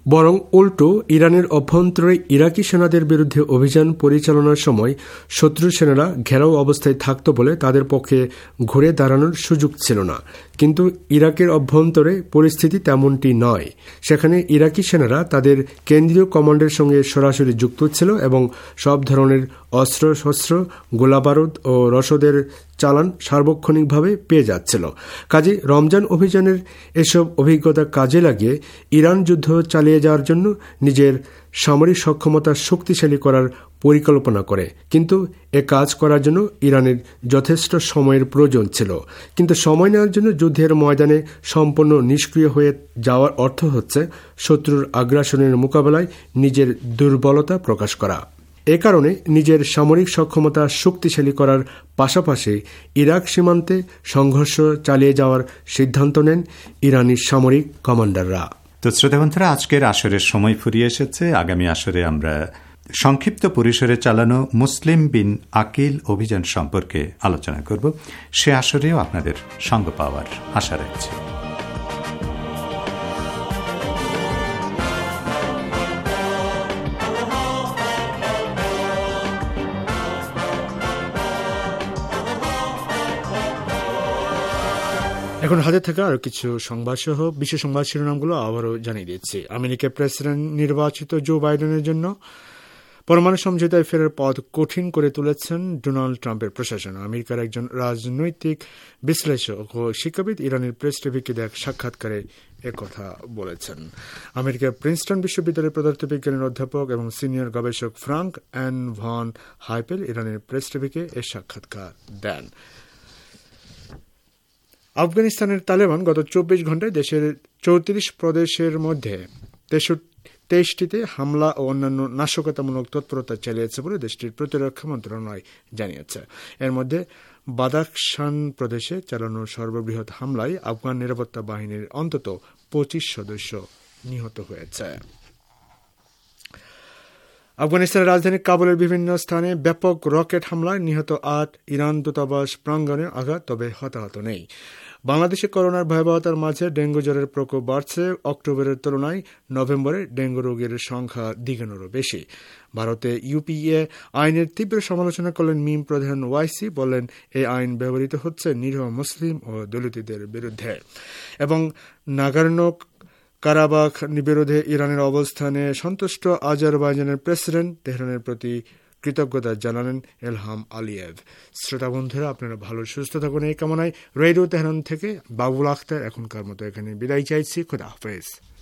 বরং উল্টো ইরানের অভ্যন্তরে ইরাকি সেনাদের বিরুদ্ধে অভিযান পরিচালনার সময় শত্রু সেনারা ঘেরাও অবস্থায় থাকত বলে তাদের পক্ষে ঘুরে দাঁড়ানোর সুযোগ ছিল না। কিন্তু ইরাকের অভ্যন্তরে পরিস্থিতি তেমনটি নয়। সেখানে ইরাকি সেনারা তাদের কেন্দ্রীয় কমান্ডের সঙ্গে সরাসরি যুক্ত ছিল এবং সব ধরনের অস্ত্র শস্ত্র, গোলাবারুদ ও রসদের চালান সার্বক্ষণিকভাবে পেয়ে যাচ্ছিল। কাজে রমজান অভিযানের এসব অভিজ্ঞতা কাজে লাগিয়ে ইরান যুদ্ধ চালিয়ে যাওয়ার জন্য নিজের সামরিক সক্ষমতা শক্তিশালী করার পরিকল্পনা করে। কিন্তু এ কাজ করার জন্য ইরানের যথেষ্ট সময়ের প্রয়োজন ছিল। কিন্তু সময় নেওয়ার জন্য যুদ্ধের ময়দানে সম্পূর্ণ নিষ্ক্রিয় হয়ে যাওয়ার অর্থ হচ্ছে শত্রুর আগ্রাসনের মোকাবেলায় নিজের দুর্বলতা প্রকাশ করা। এ কারণে নিজের সামরিক সক্ষমতা শক্তিশালী করার পাশাপাশি ইরাক সীমান্তে সংঘর্ষ চালিয়ে যাওয়ার সিদ্ধান্ত নেন ইরানি সামরিক কমান্ডাররা। তো শ্রোতাবন্ধুরা, আজকের আসরের সময় ফুরিয়ে এসেছে। আগামী আসরে আমরা সংক্ষিপ্ত পরিসরে চালানো মুসলিম বিন আকিল অভিযান সম্পর্কে আলোচনা করব। সে আসরেও আপনাদের সঙ্গ পাওয়ার আশা রাখছি। এখন হাতে থাকা আরো কিছু সংবাদ সহ বিশ্ব সংবাদ শিরোনামগুলো আবারও জানিয়ে দিচ্ছি। আমেরিকার প্রেসিডেন্ট নির্বাচিত জো বাইডেনের জন্য পরমাণু সমঝোতায় ফেরার পথ কঠিন করে তুলেছেন ডোনাল্ড ট্রাম্পের প্রশাসন। আমেরিকার একজন রাজনৈতিক বিশ্লেষক ও শিক্ষাবিদ ইরানের প্রেস টিভিকে দেখ সাক্ষাৎকারে একথা বলেছেন। আমেরিকার প্রিন্সটন বিশ্ববিদ্যালয়ের পদার্থবিজ্ঞানের অধ্যাপক এবং সিনিয়র গবেষক ফ্রাঙ্ক অ্যান ভন হাইপেল ইরানের প্রেস টিভিকে এ সাক্ষাৎকার দেন। আফগানিস্তানের তালেবান গত চব্বিশ ঘন্টায় দেশের চৌত্রিশ প্রদেশের মধ্যে তেইশটিতে হামলা ও অন্যান্য নাশকতামূলক তৎপরতা চালিয়েছে বলে দেশটির প্রতিরক্ষা মন্ত্রণালয় জানিয়েছে। এর মধ্যে বাদাখশান প্রদেশে চালানো সর্ববৃহৎ হামলায় আফগান নিরাপত্তা বাহিনীর অন্তত পঁচিশ সদস্য নিহত হয়েছে। আফগানিস্তানের রাজধানী কাবুলের বিভিন্ন স্থানে ব্যাপক রকেট হামলায় নিহত আট, ইরান দূতাবাস প্রাঙ্গণে আঘাত, তবে হতাহত নেই। বাংলাদেশে করোনার ভয়াবহতার মাঝে ডেঙ্গু জ্বরের প্রকোপ বাড়ছে। অক্টোবরের তুলনায় নভেম্বরে ডেঙ্গু রোগীর সংখ্যা দ্বিগুণেরও বেশি। ভারতে ইউপিএ আইনের তীব্র সমালোচনা করলেন মিম প্রধান ওয়াইসি। বলেন, এই আইন ব্যবহৃত হচ্ছে নিরীহ মুসলিম ও দলিতদের বিরুদ্ধে। এবং নাগোর্নো কারাবাখ বিরোধে ইরানের অবস্থানে সন্তুষ্ট আজারবাইজানের প্রেসিডেন্ট তেহরানের প্রতি কৃতজ্ঞতা জানালেন এলহাম আলিয়েভ। শ্রোতা বন্ধুরা, আপনারা ভালো সুস্থ থাকুন এই কামনায় রেডিও তেহরান থেকে বাবুল আখতার এখনকার মতো এখানে বিদায় চাইছি। খোদা হাফেজ।